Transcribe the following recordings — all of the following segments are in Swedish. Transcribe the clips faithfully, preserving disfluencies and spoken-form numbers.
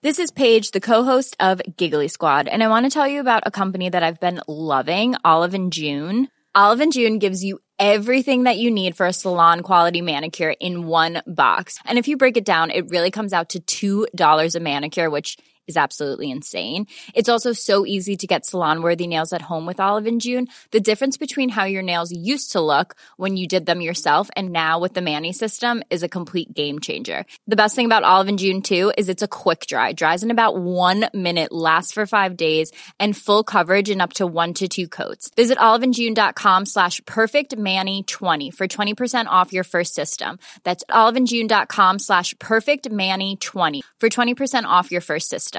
This is Paige, the co-host of Giggly Squad, and I want to tell you about a company that I've been loving, Olive and June. Olive and June gives you everything that you need for a salon-quality manicure in one box. And if you break it down, it really comes out to two dollars a manicure, which is absolutely insane. It's also so easy to get salon-worthy nails at home with Olive and June. The difference between how your nails used to look when you did them yourself and now with the Mani system is a complete game changer. The best thing about Olive and June, too, is it's a quick dry. Dries in about one minute, lasts for five days, and full coverage in up to one to two coats. Visit oliveandjune.com slash perfectmani20 for twenty percent off your first system. That's oliveandjune.com slash perfectmani20 for twenty percent off your first system.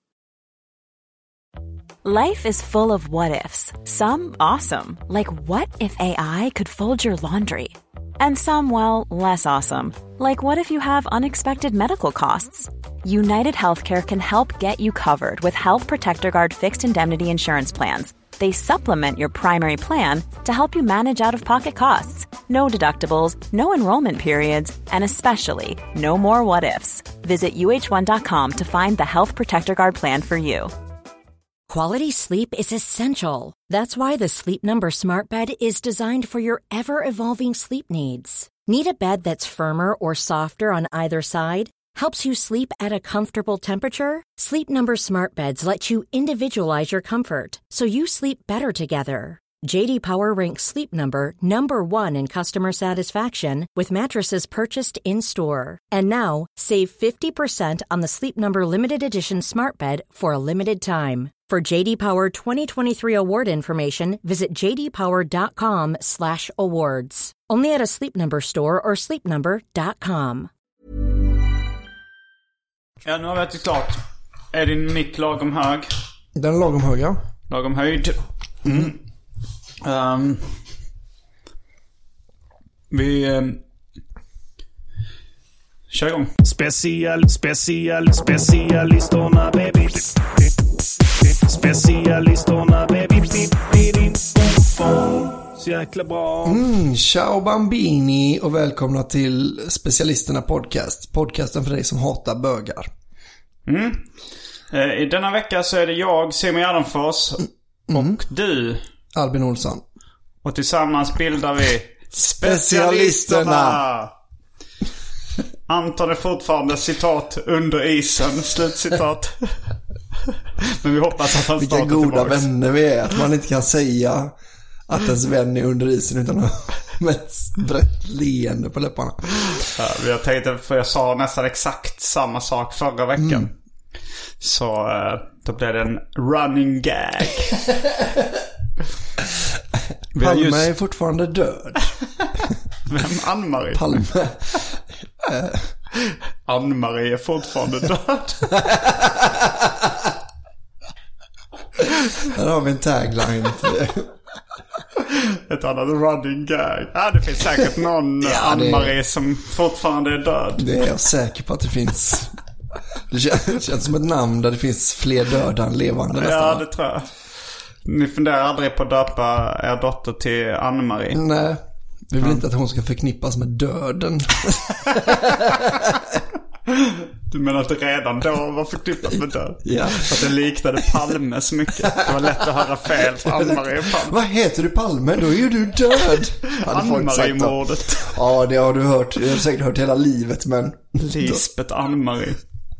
Life is full of what-ifs. Some awesome, like what if A I could fold your laundry? And some, well, less awesome, like what if you have unexpected medical costs? United Healthcare can help get you covered with Health Protector Guard fixed indemnity insurance plans. They supplement your primary plan to help you manage out-of-pocket costs. No deductibles, no enrollment periods, and especially no more what-ifs. Visit U H one dot com to find the Health Protector Guard plan for you. Quality sleep is essential. That's why the Sleep Number Smart Bed is designed for your ever-evolving sleep needs. Need a bed that's firmer or softer on either side? Helps you sleep at a comfortable temperature? Sleep Number Smart Beds let you individualize your comfort, so you sleep better together. J D Power ranks Sleep Number number one in customer satisfaction with mattresses purchased in-store. And now, save fifty percent on the Sleep Number Limited Edition Smart Bed for a limited time. For J D Power twenty twenty-three award information, visit jdpower.com slash awards. Only at a Sleep Number store or sleep number dot com. Ja, nu har vi ätit klart. Är din mick lagom hög? Den är lagom hög, ja. Lagom höjd. Mm. Um, vi um, kör igång. Special, special, specialistorna baby. Specialistorna baby. Så jäkla bra. Mm, ciao bambini och välkomna till Specialisterna podcast. Podcasten för dig som hatar bögar. Mm. I denna vecka så är det jag, Simon Gärdenfors, mm. och du, Albin Olsson. Och tillsammans bildar vi Specialisterna. Anton är fortfarande citat under isen, slutcitat. Men vi hoppas att han Vilka startar goda tillbaks. vänner vi är. Att man inte kan säga att ens vän är under isen utan med ett brett leende på läpparna. Ja, vi har tänkt, för jag sa nästan exakt samma sak förra veckan. Mm. Så då blev det en running gag. Palme just... är fortfarande död. Vem? Ann-Marie? Palme. Ann-Marie är fortfarande död. Här har vi en tagline för det. Ett annat running gag. Ja, det finns säkert någon ja, Ann-Marie det... som fortfarande är död. Det är jag säker på att det finns. Det känns, det känns som ett namn där det finns fler döda än levande nästan. Ja, det tror jag. Ni funderar aldrig på att döpa er dotter till Ann-Marie? Nej, vi vill ja. inte att hon ska förknippas med döden. Du menar att det redan då var förknippat med död? Ja. Att det liknade Palme så mycket. Det var lätt att höra fel på Ann-Marie och Palme. Vad heter du Palme? Då är ju du död. Ann-Marie-mordet. Ja, det har du hört. Jag har säkert hört hela livet, men... Lisbeth Ann-Marie.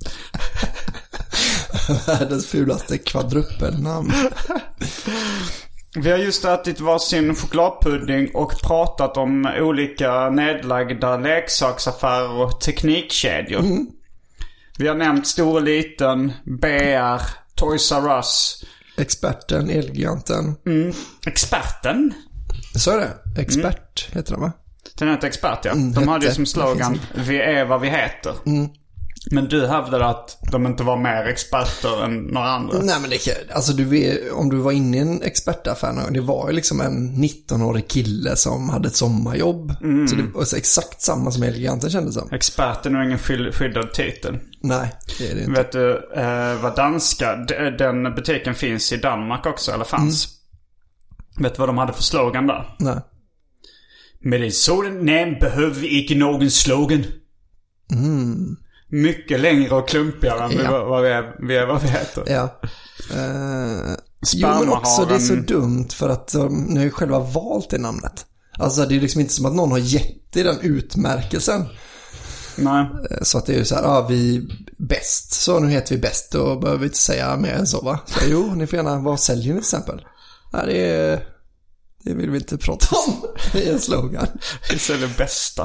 Världens fulaste kvadrupelnamn. Vi har just ätit varsin chokladpudding och pratat om olika nedlagda leksaksaffärer och teknikkedjor. Mm. Vi har nämnt Stor och Liten, B R, Toys R Us, Experten, Elgiganten. Mm. Experten? Så är det. Expert mm. heter den, va? Den heter Expert, ja. Mm, de hade ju hette, som slogan vi är vad vi heter. Mm. Men du hävdade att de inte var mer experter än några andra. Nej, men det kan, alltså du vet, om du var inne i en expertaffär, det var ju liksom en nittonårig kille som hade ett sommarjobb. Mm. Så det var så exakt samma som Elgiganten kändes som. Experten är ingen skyddad titel. Nej, det är det inte. Vet du eh, vad danska, den butiken finns i Danmark också, eller fanns. Mm. Vet du vad de hade för slogan där? Nej. Med en sådan namn behöver vi inte någon slogan. Mm. mycket längre och klumpigare än Ja. vi, vad vi, är, vi är vad vi heter. Ja. Uh, jo, men också det är så dumt för att um, ni har ju själva valt det namnet. Alltså det är liksom inte som att någon har gett i den utmärkelsen. Nej. Så att det är ju så här, ja vi bäst. Så nu heter vi bäst och behöver vi inte säga mer än så va? Så jo, ni får gärna, vad säljer ni till exempel? Nej, det är, det vill vi inte prata om. Det är en slogan. Vi säljer bästa.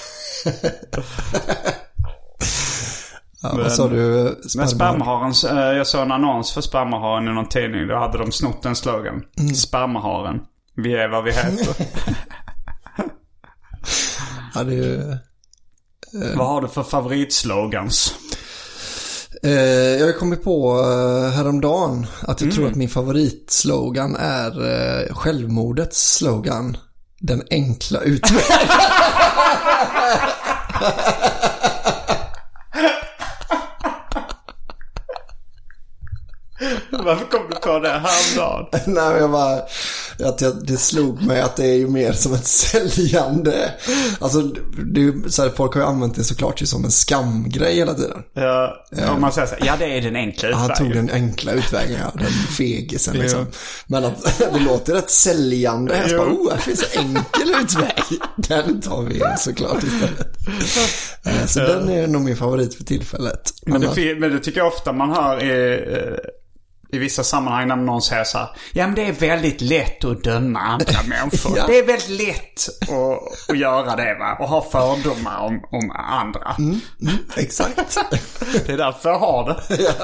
Ja, vad sa du? Men spermaharen, jag såg en annons för spermaharen i någon tidning. Då hade de snott en slogan. Mm. Spermaharen. Vi är vad vi heter. Ja, det är ju... Eh. Vad har du för favoritslogans? Eh, jag har kommit på eh, häromdagen att jag mm. tror att min favoritslogan är eh, självmordets slogan. Den enkla utvägen. Varför kom du på det häromdagen? Nej, men jag bara... Att jag, det slog mig att det är ju mer som ett säljande. Alltså, det, så här, folk har ju använt det såklart ju som en skamgrej hela tiden. Ja, ja. Om man säger så här, ja det är den enkla utvägen. Han tog den enkla utvägen, ja, den fegisen liksom. Men att det låter rätt säljande. Jag bara, oh, det finns en enkel utväg. Den tar vi såklart istället. Så ja. Den är nog min favorit för tillfället. Men det, att, men det tycker jag ofta man hör i... I vissa sammanhang när någon säger så här, ja men det är väldigt lätt att döma andra människor. Ja. Det är väldigt lätt att, att göra det va? Och ha fördomar om, om andra. Mm, mm, exakt. Det är därför jag har det. Ja.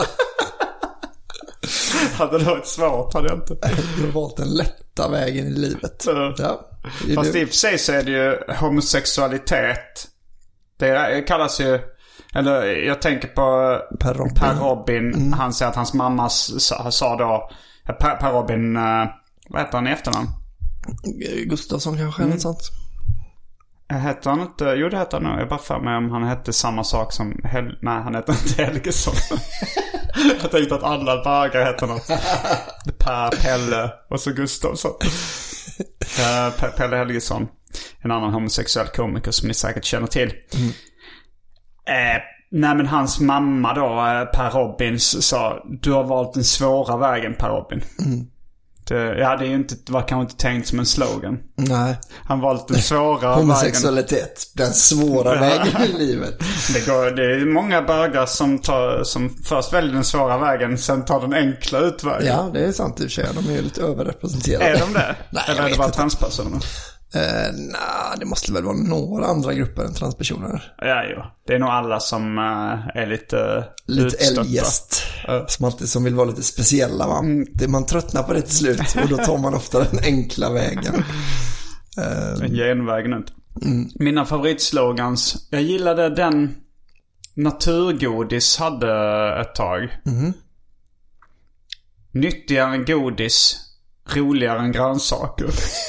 Hade det varit svårt hade jag inte. Du har valt den lätta vägen i livet. Ja. Ja. Fast i och för sig så är det ju homosexualitet. Det kallas ju... Eller jag tänker på Per Robin. Per Robin. Mm. Han säger att hans mamma sa, sa då... Per, Per Robin... Uh, vad heter han i efternamn? Gustafsson kanske, mm. något sånt. Hette han inte... Jo, det heter han nog. Jag bara för mig om han hette samma sak som... Hel, nej, han hette inte Helgesson. Jag tänkte att alla bögar heter något. Per, Pelle och så Gustafsson. uh, Pelle Helgesson. En annan homosexuell komiker som ni säkert känner till. Mm. Eh, nej men hans mamma då, Per Robins, sa du har valt den svåra vägen Per Robin. Mm. Det, ja, det är ju inte, det var kanske inte tänkt som en slogan. Nej. Han valt den svåra homosexualitet, vägen. Den svåra vägen i livet. Det, går, det är många bögar som, tar, som först väljer den svåra vägen, sen tar den enkla utvägen. Ja, det är sant i och för sig. De är ju lite överrepresenterade. Är de det? Nej, eller är det bara transpersoner? Uh, Nej, det måste väl vara några andra grupper än transpersoner. Ja, jo. Det är nog alla som uh, är lite uh, Lite eljest. Uh. Som alltid som vill vara lite speciella, va? Mm. Det, man tröttnar på det till slut. Och då tar man ofta den enkla vägen. Uh. En genväg nu. Mm. Mina favoritslogans. Jag gillade den Naturgodis hade ett tag. Mm. Nyttigare än godis. Roligare än grönsaker.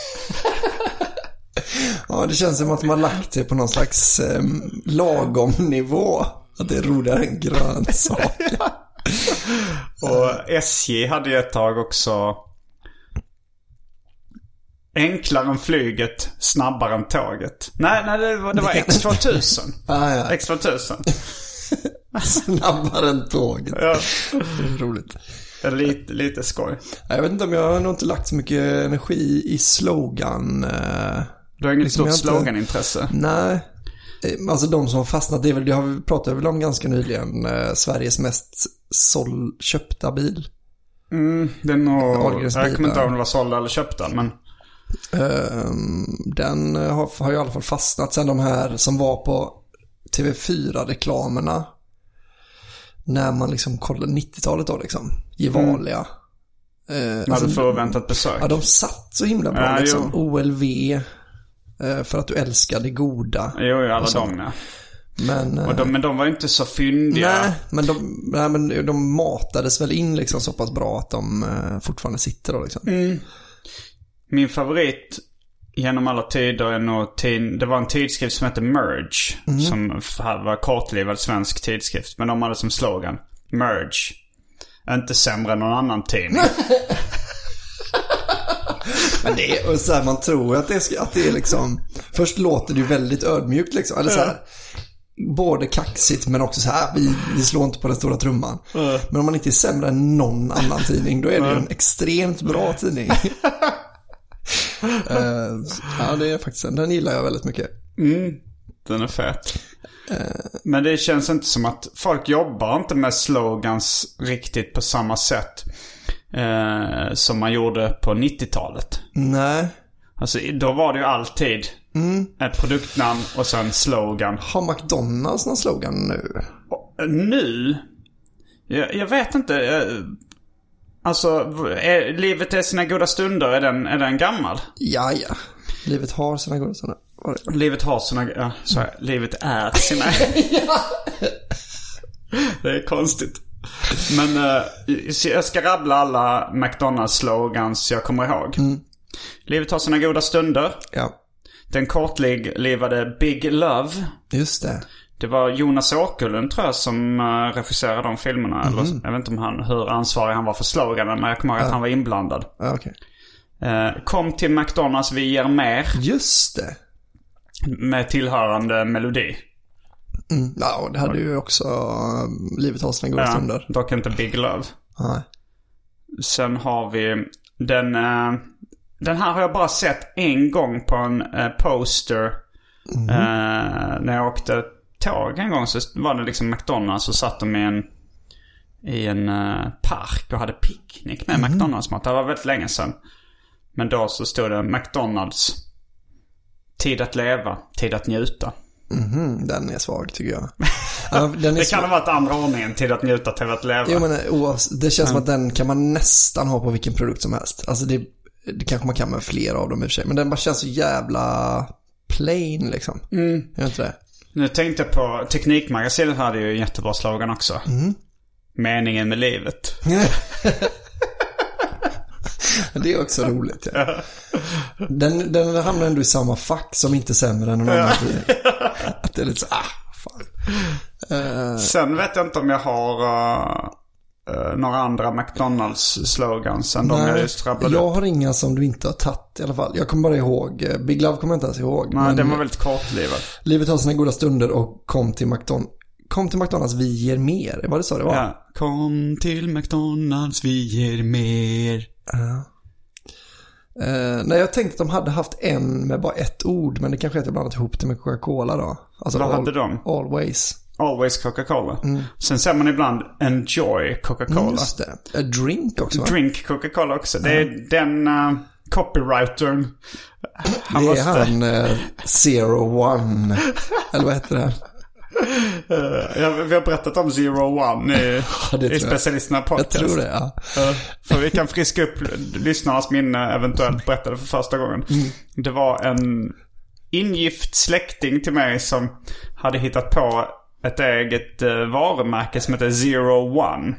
Ja, det känns som att man lagt det på någon slags eh, lagom nivå. Att det är roligare än grönsaker. Och S J hade ju ett tag också enklare än flyget, snabbare än tåget. Nej, nej det var, det var X tvåtusen. Ah, ja. X tvåtusen. Snabbare än tåget. Ja. Det är roligt. Lite, lite skoj. Jag vet inte om jag har nog inte lagt så mycket energi i slogan. Du har inget liksom stort sloganintresse? Nej. Alltså de som har fastnat, det är väl, det har vi pratat väl om ganska nyligen, eh, Sveriges mest såld, köpta bil. Mm, det är nog, jag kommer inte ihåg om det var såld eller köpta, men... Uh, den har, har ju i alla fall fastnat sen de här som var på T V fyra-reklamerna. När man liksom kollade nittiotalet då liksom. Gevalia. Mm. Uh, alltså, förväntat besök. Ja, de satt så himla bra ja, liksom. Jo. O L V. Uh, för att du älskar det goda. Jo, jo alla de ja. Men, och de, men de var inte så fyndiga. Nej, men de, nej, men de matades väl in liksom så pass bra att de uh, fortfarande sitter då liksom. Mm. Min favorit genom alla tider är nog tid, det var en tidskrift som heter Merge. Mm. Som var kortlivad svensk tidskrift. Men de hade som slogan Merge. Inte sämre än någon annan tidning. Men det är så här, man tror att det, ska, att det är liksom... Först låter det ju väldigt ödmjukt liksom. Eller så här, både kaxigt men också så här, vi, vi slår inte på den stora trumman. Mm. Men om man inte är sämre än någon annan tidning, då är det ju en extremt bra tidning. uh, ja, det är faktiskt, den gillar jag väldigt mycket. Mm, den är fet. Uh. Men det känns inte som att folk jobbar inte med slogans riktigt på samma sätt uh, som man gjorde på nittiotalet. Nej. Alltså då var det ju alltid mm. ett produktnamn och sen slogan. Har McDonalds någon slogan nu? Och, nu? Jag, jag vet inte. Alltså, är, livet är sina goda stunder. Är den, är den gammal? Ja, ja. Livet har sina goda stunder. Livet har sina... Ja, så här, livet är sina... Ja. Det är konstigt. Men uh, jag ska rabbla alla McDonalds-slogans jag kommer ihåg. Mm. Livet har sina goda stunder. Ja. Den kortlivade Big Love. Just det. Det var Jonas Åkerlund tror jag som uh, regisserade de filmerna. Mm. Eller, jag vet inte om han, hur ansvarig han var för sloganen, men jag kommer ihåg ja. att han var inblandad. Ja, okay. uh, Kom till McDonalds, vi ger mer. Just det. Med tillhörande melodi. Mm. Ja, det hade ju också uh, Livet har sina goda ja, stunder. Dock inte Big Love. Nej. Sen har vi den... Uh, Den här har jag bara sett en gång på en uh, poster. Mm. Uh, när jag åkte tåg en gång så var det liksom McDonalds och satt de i en, i en uh, park och hade picknick med mm. McDonalds-mat. Det var väldigt länge sedan. Men då så stod det McDonalds. Tid att leva, tid att njuta. Mm, den är svag tycker jag. Ja, den är det kan ha varit andra ordningen, tid att njuta, tid att leva. Jo, men det känns mm. som att den kan man nästan ha på vilken produkt som helst. Alltså det Det kanske man kan med flera av dem i och för sig. Men den bara känns så jävla plain liksom. Mm. Jag inte det. Nu tänkte jag på Teknikmagasinet hade ju en jättebra slogan också. Mm. Meningen med livet. Det är också roligt. Ja. Den, den hamnar ändå i samma fack som inte sämre än någon annan. Att det är lite så, ah, fan. Uh. Sen vet jag inte om jag har... Uh... Uh, några andra McDonalds-slogans än de jag just rabblade jag upp. har inga som du inte har tagit i alla fall. Jag kommer bara ihåg, Big Love kommer jag inte ens ihåg. Nej, men den var väldigt kortlivad. Livet har sina goda stunder och kom till McDonalds. Kom till McDonalds, vi ger mer. Var det så det var? Ja, kom till McDonalds, vi ger mer. Uh. Uh, nej, jag tänkte att de hade haft en med bara ett ord, men det kanske är att jag blandat ihop det med Coca-Cola då. Alltså vad all, hade de? Always. Always Coca-Cola. Mm. Sen ser man ibland Enjoy Coca-Cola. Mm, just det. A drink också, va? Drink Coca-Cola också. Det är mm. den uh, copywritern. Han det är måste... han uh, Zero One. Eller vad heter det? Uh, ja, vi har berättat om Zero One i, ja, i specialisterna podcast. Jag tror det, ja. Uh, för vi kan friska upp lyssnarnas minne, eventuellt berättade för första gången. Mm. Det var en ingift släkting till mig som hade hittat på ett eget uh, varumärke som heter Zero One.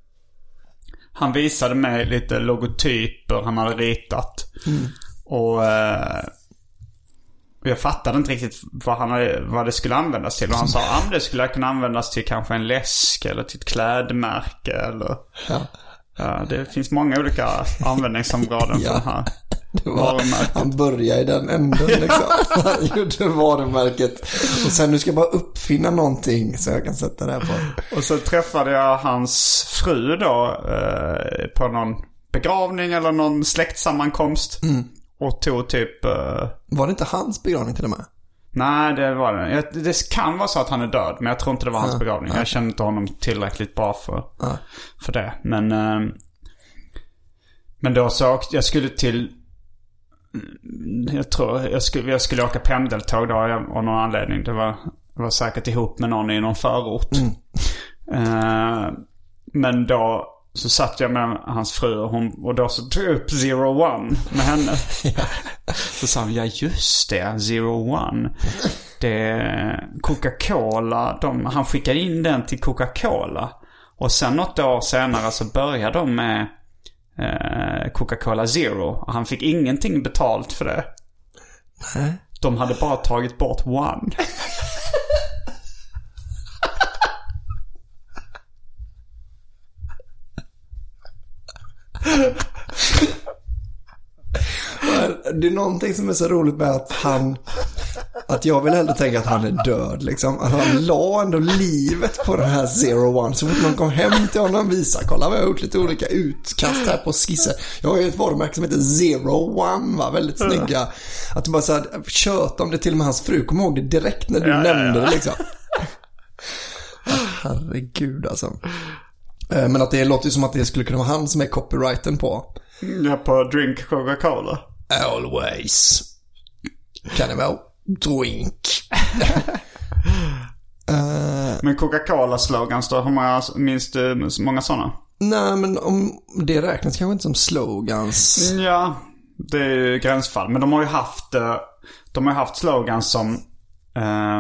Han visade mig lite logotyper han hade ritat. Mm. Och uh, jag fattade inte riktigt vad, han hade, vad det skulle användas till. Och han sa att ah, det skulle kunna användas till kanske en läsk eller till ett klädmärke. Eller... Ja. Ja, det finns många olika användningsområden ja. för den här. Det var, han började i den änden liksom. Han gjorde varumärket. Och sen nu ska jag bara uppfinna någonting så jag kan sätta det här på. Och så träffade jag hans fru då eh, på någon begravning eller någon släktsammankomst. Mm. Och tog typ... Eh... Var det inte hans begravning till och med? Nej, det var det. Det kan vara så att han är död, men jag tror inte det var hans ja, begravning. Jag känner inte honom tillräckligt bra för, ja. för det. Men, eh, men då så jag skulle till... Jag tror jag skulle, jag skulle åka pendeltåg då av någon anledning. Det var, det var säkert ihop med någon i någon förort. Mm. Eh, men då så satt jag med hans fru och, hon, och då så tog jag upp Zero One med henne. Ja. Så sa hon, ja just det, Zero One. Det är Coca-Cola. De, han skickade in den till Coca-Cola. Och sen något år senare så började de med eh, Coca-Cola Zero. Och han fick ingenting betalt för det. Nej. De hade bara tagit bort One. Det är någonting som är så roligt med att han att jag vill hellre tänka att han är död liksom. Att han la ändå livet på den här Zero One. Så fort någon kom hem till honom och visade, kolla vi har gjort lite olika utkast här på skisser. Jag har ju ett varumärke som heter Zero One, va? Väldigt snygga. Att du bara så här, tjöt om det till och med hans fru. Kom ihåg det direkt när du ja, nämnde ja, ja. det liksom. Herregud alltså. Men att det låter ju som att det skulle kunna vara han som är copyrighten på. Ja, på Drink Coca-Cola. Always. Kan det vara drink. uh, men Coca-Cola-slogans då, hur många, minns du många sådana? Nej, men om det räknas kanske inte som slogans. Ja, det är ju gränsfall. Men de har ju haft, de har haft slogans som uh,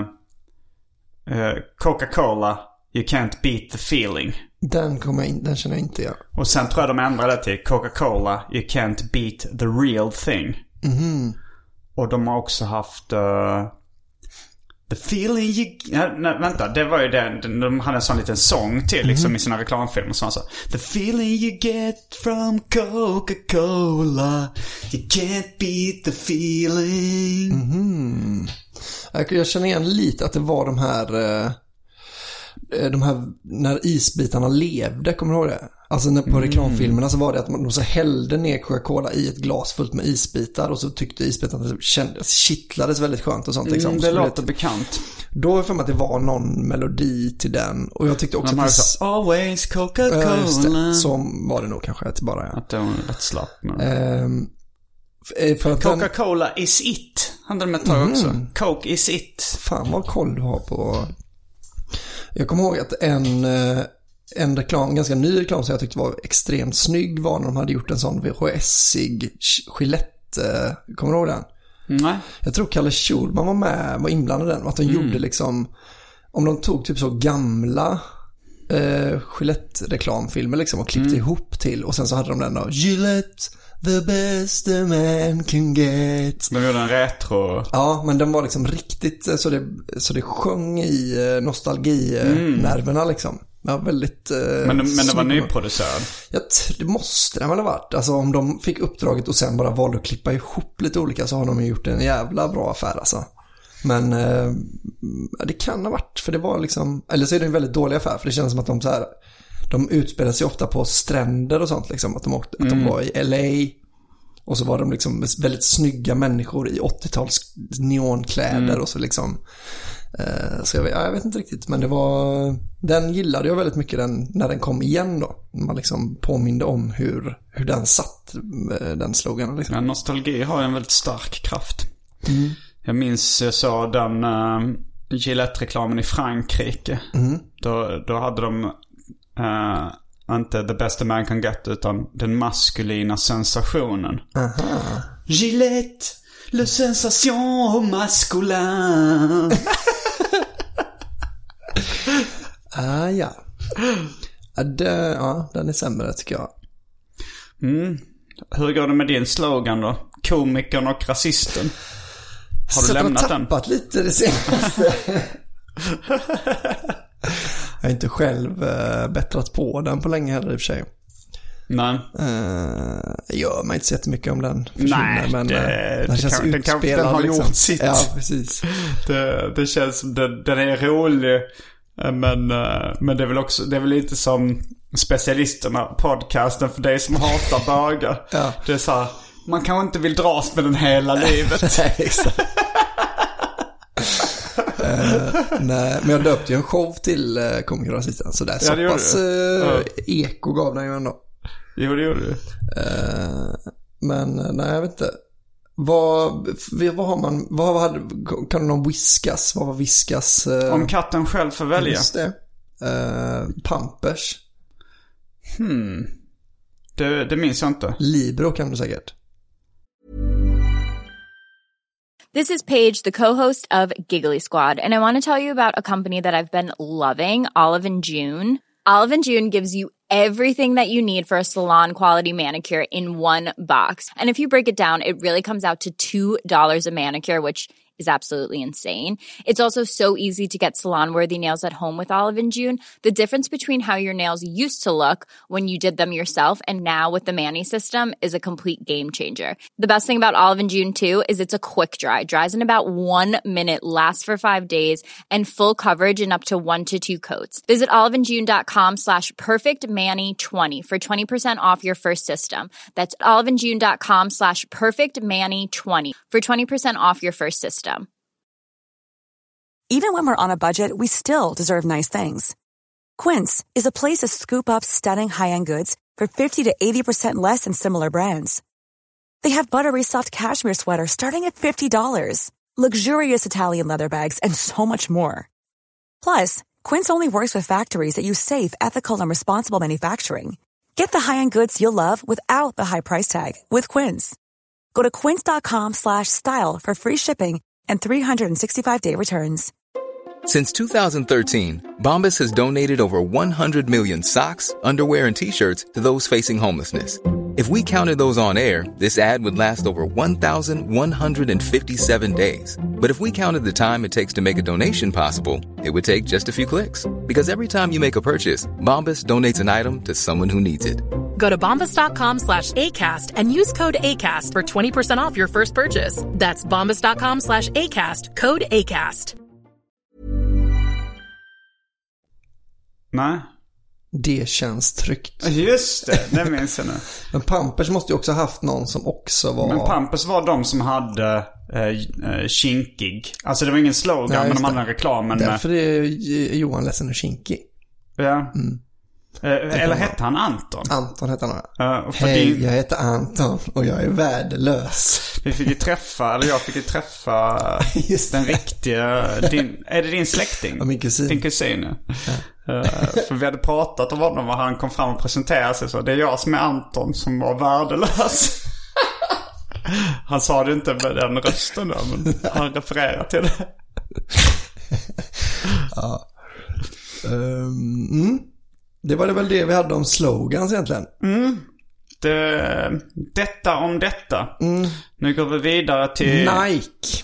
uh, Coca-Cola, you can't beat the feeling. Den, kommer in, den känner jag inte, ja. Och sen tror jag de ändrade till Coca-Cola, you can't beat the real thing. Mhm. Och de har också haft uh, the feeling you... Nej, nej, vänta, det var ju den. De hade en sån liten sång till liksom mm. i sina reklamfilmer. Så alltså, the feeling you get from Coca-Cola, you can't beat the feeling. Mm. Jag känner igen lite att det var de här... Uh... de här, när isbitarna levde, kommer du ihåg det? Alltså när på mm. reklamfilmerna så var det att man så hällde ner Coca-Cola i ett glas fullt med isbitar och så tyckte isbitarna att det kändes, kittlades väldigt skönt och sånt liksom. Mm, det låter bekant. Då var det för mig att det var någon melodi till den och jag tyckte också att det så, always Coca-Cola. Äh, som var det nog kanske att bara ja. Att det var rätt slapp. Ehm, för att Coca-Cola den... is it. Handlar med ett tag mm. också. Coke is it. Fan vad koll du har på. Jag kommer ihåg att en, en reklam, en ganska ny reklam som jag tyckte var extremt snygg var när de hade gjort en sån V H S-ig Gillette. Kommer du ihåg den? Nej. Jag tror Kalle Schulman var med, var inblandad i den. Att de mm. gjorde liksom, om de tog typ så gamla eh, Gillette-reklamfilmer liksom och klippte mm. ihop till. Och sen så hade de den då, Gillette, the best a man can get. De gjorde en retro. Ja, men den var liksom riktigt så det, så det sjöng i nostalginerverna mm. liksom. Ja, väldigt Men, men det var nyproducerad. Ja, det måste det väl ha varit. Alltså om de fick uppdraget och sen bara valde att klippa ihop lite olika så har de ju gjort en jävla bra affär alltså. Men eh, det kan ha varit, för det var liksom, eller så är det en väldigt dålig affär för det känns som att de så här, de utspelar sig ofta på stränder och sånt liksom, att de, åkte, mm. att de var i L A och så var de liksom väldigt snygga människor i åttio-tals neonkläder mm. och så liksom eh, så jag vet, ja, jag vet inte riktigt, men det var, den gillade jag väldigt mycket den, när den kom igen då, man liksom påminde om hur, hur den satt, den sloganen liksom. Ja, nostalgi har en väldigt stark kraft. Mm. Jag minns jag sa den uh, Gillette-reklamen i Frankrike. Mm. Då, då hade de Uh, inte the best a man can get utan den maskulina sensationen. Aha. Gillette, le sensation masculin. Ah ja. Ja, det, ja, den är sämre tycker jag. Mm. Hur går det med din slogan då? Komikern och rasisten. Har du så lämnat den? Jag har tappat den? Lite det senaste. Jag har inte själv uh, bättrat på den på länge heller i och för sig. Nej. Uh, jag gör mig inte så jättemycket om den försvinner. Nej, men det, uh, den det känns kan, utspelad. Den, kan, den har liksom. gjort sitt. Ja, precis. Det, det känns som den, den är rolig. Men, uh, men det är väl också, det är väl inte som specialisterna podcasten för dig som hatar bögar. Ja. Det är så här, man kanske inte vill dras med den hela livet. Nej, exakt. Uh, nej, men jag döpte ju en show till uh, Komiker och rasisten. Så där ja, så pass uh, ja. eko gav den ju ändå. Jo, det gjorde du. Uh, men nej, jag vet inte. Vad, vad har man, vad hade, kan någon whiskas? Vad var whiskas? Uh, Om katten själv får välja. Just det. Uh, Pampers. Hmm. Det, det minns jag inte. Libro kan du säkert. This is Paige, the co-host of Giggly Squad, and I want to tell you about a company that I've been loving, Olive and June. Olive and June gives you everything that you need for a salon-quality manicure in one box. And if you break it down, it really comes out to two dollars a manicure, which is absolutely insane. It's also so easy to get salon-worthy nails at home with Olive and June. The difference between how your nails used to look when you did them yourself and now with the Mani system is a complete game changer. The best thing about Olive and June too is it's a quick dry. Dries in about one minute, lasts for five days, and full coverage in up to one to two coats. Visit oliveandjune.com slash perfectmani20 for twenty percent off your first system. That's oliveandjune.com slash perfectmani20 for twenty percent off your first system. Even when we're on a budget, we still deserve nice things. Quince is a place to scoop up stunning high-end goods for fifty to eighty percent less than similar brands. They have buttery soft cashmere sweaters starting at fifty dollars, luxurious Italian leather bags, and so much more. Plus, Quince only works with factories that use safe, ethical, and responsible manufacturing. Get the high-end goods you'll love without the high price tag with Quince. Go to quince.com slash style for free shipping and three sixty-five day returns. Since two thousand thirteen, Bombas has donated over one hundred million socks, underwear, and T-shirts to those facing homelessness. If we counted those on air, this ad would last over one thousand one hundred fifty-seven days. But if we counted the time it takes to make a donation possible, it would take just a few clicks. Because every time you make a purchase, Bombas donates an item to someone who needs it. Go to bombas.com slash ACAST and use code ACAST for twenty percent off your first purchase. That's bombas.com slash ACAST, code ACAST. Nej. Det känns tryggt. Just det, det minns jag nu. Men Pampers måste ju också ha haft någon som också var... Men Pampers var de som hade eh, kinkig. Alltså det var ingen slogan, ja, men de hade en reklam. Men därför med... är Johan ledsen och kinkig. Ja. Mm. Eh, eller hette han Anton? Anton hette han. Uh, Hej, din... jag heter Anton och jag är värdelös. Vi fick ju träffa, eller jag fick ju träffa den riktiga... Din, är det din släkting? Ja, min kusin. Din kusin, ja. Uh, för vi hade pratat om honom och han kom fram och presenterade sig så. Det är jag som är Anton som var värdelös. Han sa det inte med den rösten då, men han refererar till det. Ja. Um, mm. Det var det väl det vi hade om slogans egentligen. Mm. Det, detta om detta. Mm. Nu går vi vidare till Nike.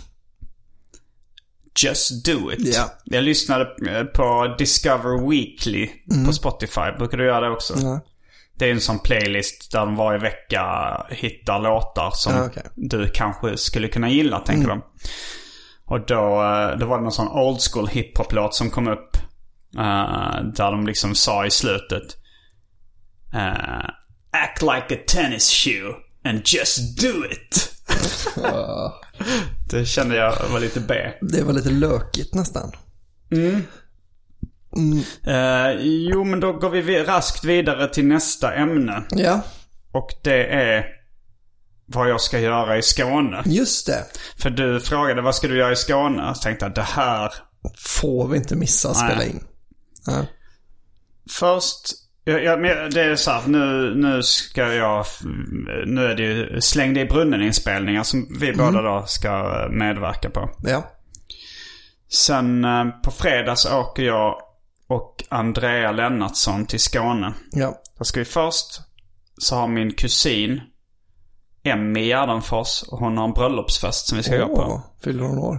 Just Do It. Yeah. Jag lyssnade på Discover Weekly mm. på Spotify. Brukar du göra det också? Mm. Det är en sån playlist där de varje vecka hittar låtar som ah, okay. du kanske skulle kunna gilla, tänker mm. de. Och då, då var det någon sån old school hiphop-låt som kom upp. Uh, där de liksom sa i slutet uh, act like a tennis shoe and just do it. uh. Det kände jag var lite B. Det var lite lökigt nästan. Mm. Mm. Uh, jo, men då går vi raskt vidare till nästa ämne. Ja. Och det är vad jag ska göra i Skåne. Just det. För du frågade vad ska du göra i Skåne? Jag tänkte att det här får vi inte missa att spela in. Ja. Först jag, jag, det är så här, nu, nu ska jag nu är det ju Släng dig i brunnen inspelningar som vi mm. båda då ska medverka på. Ja. Sen på fredag så åker jag och Andrea Lennartsson till Skåne. Ja. Då ska vi först så har min kusin Emmy Gärdenfors och hon har en bröllopsfest som vi ska oh, gå på. Fyller hon år?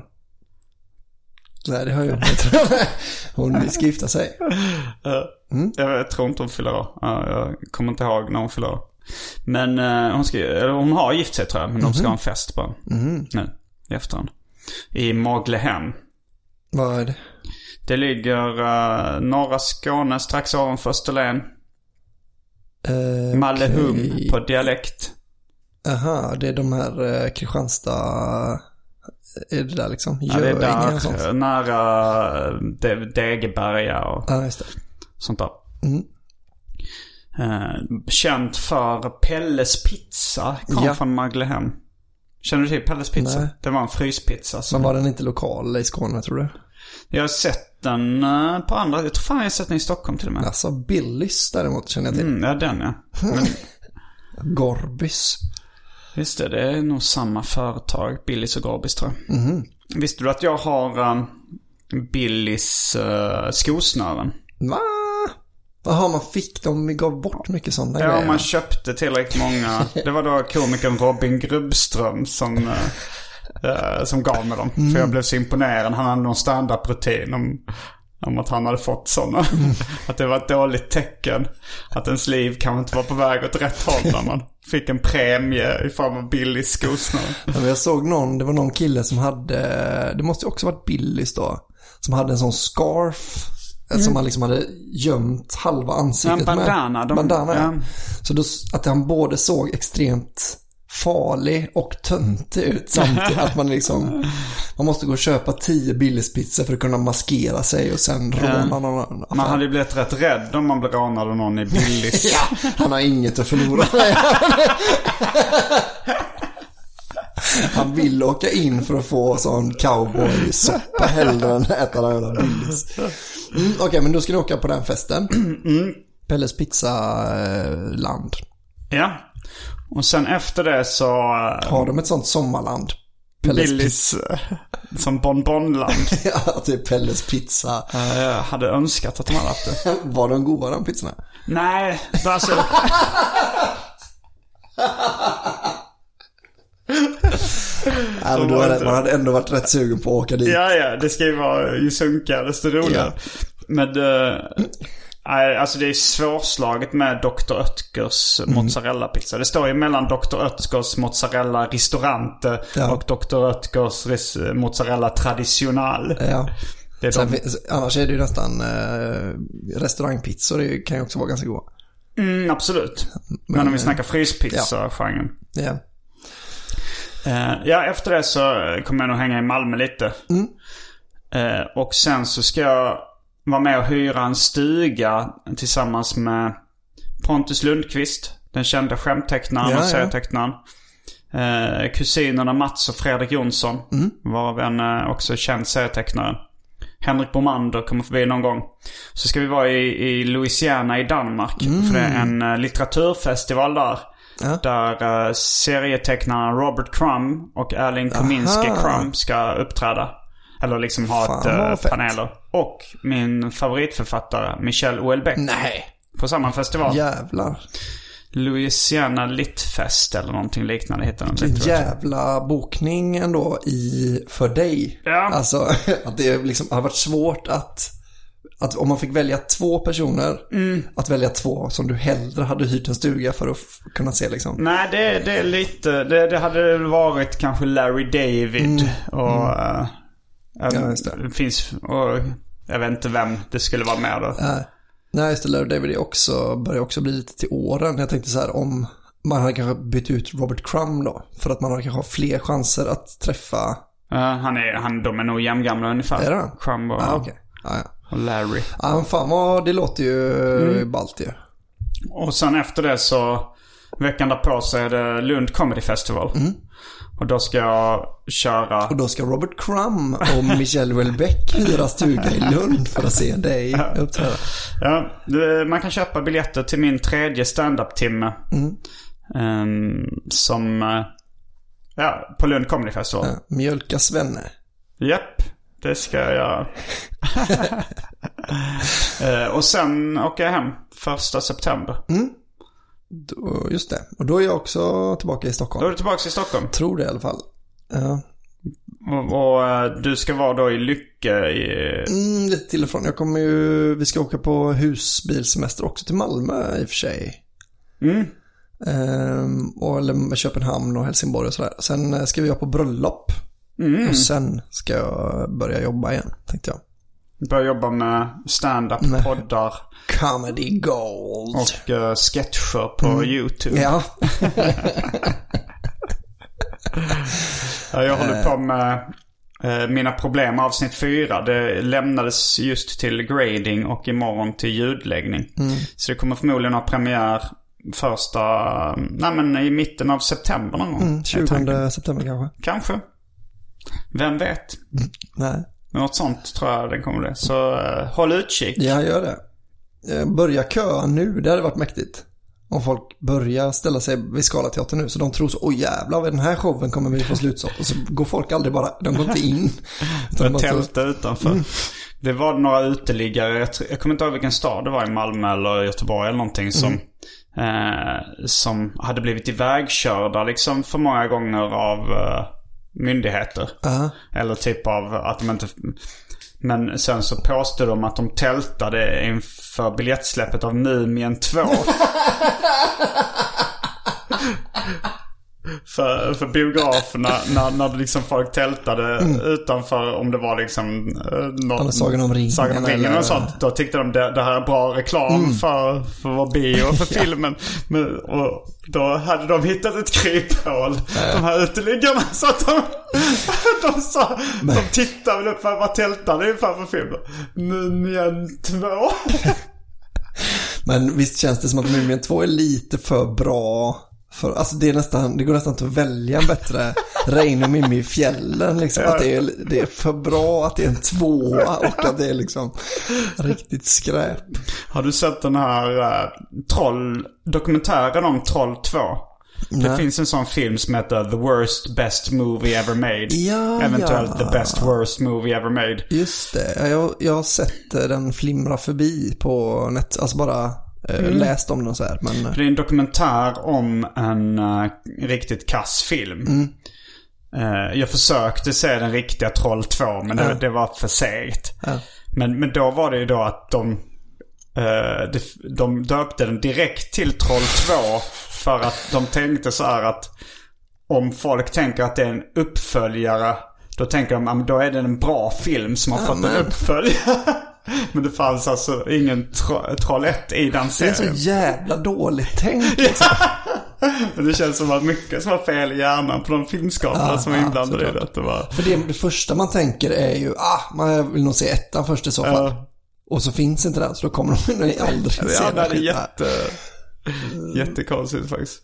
Nej, det har jag inte. Hon ska gifta sig. Mm. Jag tror inte hon fyller år. Jag kommer inte ihåg när hon fyller år. Men uh, hon, ska, eller hon har gift sig tror jag. Men mm-hmm. de ska ha en fest på mm-hmm. nu i efterhand. I Maglehem. Vad är det? Det ligger uh, norra Skåne strax ovanför Österlen. Uh, Malehum okay. på dialekt. Aha, det är de här uh, Kristianstad... Är det där liksom? Ja, det är där nära De- Degeberga och ah, just det. sånt där. Mm. Uh, känt för Pelles pizza. Kom ja. från Maglehem. Känner du till Pelles pizza? Nej. Det var en fryspizza. Som... Men var den inte lokal i Skåne, tror du? Jag har sett den uh, på andra. Jag tror fan jag har sett den i Stockholm till och med. Alltså Billys däremot känner jag till. Mm, ja, den ja. Men... Gorbis. Just det, det är nog samma företag. Billys och Gorbis tror jag. Mm. Visste du att jag har um, Billys uh, skosnören? Va? Jaha, man fick dem, vi gav bort mycket sådana ja, grejer. Ja, man köpte tillräckligt många. Det var då komikern Robin Grubbström som uh, uh, som gav mig dem. Mm. För jag blev så imponerad. Han hade någon stand-up-rutin om, om att han hade fått sådana. Mm. Att det var ett dåligt tecken. Att ens liv kan inte vara på väg åt rätt håll när man fick en premie i form av billig skosnö. Ja, jag såg någon, det var någon kille som hade, det måste ju också varit Billys då, som hade en sån scarf. Mm. Som han liksom hade gömt halva ansiktet ja, bandana, med. De, bandana. Ja. Ja. Så då, att han både såg extremt farlig och töntig ut samtidigt. Att man liksom, man måste gå och köpa tio Billys-pizzor för att kunna maskera sig och sen råna ja. någon affär. Man hade ju blivit rätt rädd om man blev rånad av någon i Billys. Ja, han har inget att förlora. Han vill åka in för att få sån cowboy-soppa hellre än äta den jävla Billys. Mm, Okej, okay, men då ska du åka på den festen. Mm. Pelles Pizza-land. Ja. Och sen efter det så... Har de ett sånt sommarland? Pelles Billys pizza. Som bonbonland. Ja, typ Pelles Pizza. Uh, jag hade önskat att de hade haft det. Var de goda, de pizzorna? Nej, alltså... Ja, men då hade, man hade ändå varit rätt sugen på att åka dit. Ja, ja, det ska ju vara ju sunka, desto roligare. Ja. Men uh, alltså det är svårslaget med doktor Oetkers mm. mozzarella-pizza. Det står ju mellan doktor Oetkers mozzarella ristorante ja. och doktor Oetkers mozzarella traditional. Ja. Det är Sen, de... Annars är det ju nästan uh, restaurangpizzor, det kan ju också vara ganska goda. Mm, absolut. Men, Men om vi snackar fryspizza-genren. Ja. ja. Uh, ja, efter det så kommer jag nog hänga i Malmö lite. Mm. Uh, och sen så ska jag vara med och hyra en stuga tillsammans med Pontus Lundqvist, den kända skämttecknaren ja, och serietecknaren. Ja. Uh, kusinerna Mats och Fredrik Jonsson, mm. var en uh, också känd serietecknare. Henrik Bomander kommer förbi någon gång. Så ska vi vara i, i Louisiana i Danmark. Mm. För det är en uh, litteraturfestival där. Ja. Där uh, serietecknarna Robert Crumb och Erling Kominski Crumb ska uppträda. Eller liksom ha Fan, ett uh, paneler. Och min favoritförfattare Michel Houellebecq. Nej. På samma festival. Jävlar. Louisiana Litfest eller någonting liknande heter den. En jävla bokning ändå i, för dig. Ja. Alltså att det liksom har varit svårt att Att om man fick välja två personer, mm. att välja två som du hellre hade hyrt en stuga för att f- kunna se liksom. Nej, det, det är lite, det, det hade varit kanske Larry David mm. och mm. Uh, ja, just det. Finns, och jag vet inte vem det skulle vara med då. Uh, nej, just det, Larry David är också, börjar också bli lite till åren. Jag tänkte så här, om man hade kanske bytt ut Robert Crumb då, för att man hade kanske fler chanser att träffa. Uh, han är, han, de är nog jämngamla ungefär. Är det? Crumb och... Ah, okej. Okay. Ah, ja. Och Larry. Ja, men fan vad, det låter ju mm. ballt ju. Och sen efter det så veckan därpå så är det Lund Comedy Festival. Mm. Och då ska jag köra... Och då ska Robert Crumb och Michel Houellebecq hyra stuga i Lund för att se dig uppträda. Ja, man kan köpa biljetter till min tredje stand-up-timme. Mm. Um, som... Ja, på Lund Comedy Festival. Ja, mjölka Svenne. Japp. Det ska jag göra. uh, och sen åker jag hem första september. Mm. Då, just det. Och då är jag också tillbaka i Stockholm. Då är du tillbaka i Stockholm? Tror det i alla fall. Ja. Och, och uh, du ska vara då i Lycke i... Mm, lite till och från. Jag kommer ju... Vi ska åka på husbilsemester också till Malmö i och för sig. Mm. Um, och, eller Köpenhamn och Helsingborg och sådär. Sen ska vi vara på bröllop. Mm. Och sen ska jag börja jobba igen, tänkte jag. Börja jobba med stand-up, med poddar, comedy gold och uh, sketcher på mm. YouTube. Ja. Ja, jag håller på med uh, mina problem avsnitt fyra. Det lämnades just till grading och imorgon till ljudläggning. Mm. Så det kommer förmodligen ha premiär första, nej men i mitten av september någon gång. Mm, tjugonde september kanske. Kanske. Vem vet? Mm, nej. Men något sånt tror jag den kommer det. Så uh, håll utkik. Ja, gör det. Uh, börja köa nu, det hade varit mäktigt. Om folk börjar ställa sig vid Scalateatern nu, så de tror så, åh jävlar, den här showen kommer vi få slutsålt. Och så går folk aldrig bara, de går inte in. De tälta utanför. Mm. Det var några uteliggare, jag, jag kommer inte ihåg vilken stad det var, i Malmö eller Göteborg eller någonting, som mm. eh, som hade blivit ivägkörda liksom för många gånger av... Eh, myndigheter. Uh-huh. Eller typ av att de inte... Men sen så påstod de att de tältade inför biljettsläppet av Mumien två. För, för biograferna när, när liksom folk tältade mm. utanför, om det var liksom någon, Sagan om ringen, Sagan om ringen och sånt, då tyckte de det, det här är bra reklam mm. för, för vår bio och för filmen. Men, och då hade de hittat ett kryphål, äh. de här uteliggarna, så att de, de, sa, de tittade på vad tältade inför för filmen. Mumien två. Men visst känns det som att Mumien två är lite för bra. För, alltså det, är nästan, det går nästan inte att välja en bättre Reine och Mimmi i fjällen liksom. Att det är, det är för bra att det är en tvåa och att det är liksom riktigt skräp. Har du sett den här uh, troll, dokumentären om Troll två? Nej. Det finns en sån film som heter The Worst Best Movie Ever Made. Ja, Eventuellt ja. The Best Worst Movie Ever Made. Just det, jag, jag har sett den flimra förbi på net, alltså bara mm. läst om den så här. Men... Det är en dokumentär om en uh, riktigt kass film. Mm. Uh, jag försökte se den riktiga Troll två, men det, ja. det var för segt. Ja. Men, men då var det ju då att de, uh, de, de döpte den direkt till Troll två för att de tänkte så här att om folk tänker att det är en uppföljare, då tänker de att då är det en bra film som har ja, fått men... en uppföljare. Men det fanns alltså ingen tro- Trollett i den serien. Det är så jävla dåligt tänkt liksom. Men det känns som att mycket som var fel i hjärnan på de filmskaparna ja, som var inblandade ja, i det. det var... För det, det första man tänker är ju ah, man vill nog se ettan först i så fall. Ja. Och så finns inte den, så då kommer de aldrig ja, se ja, det. Det är jätte, jättekonstigt faktiskt.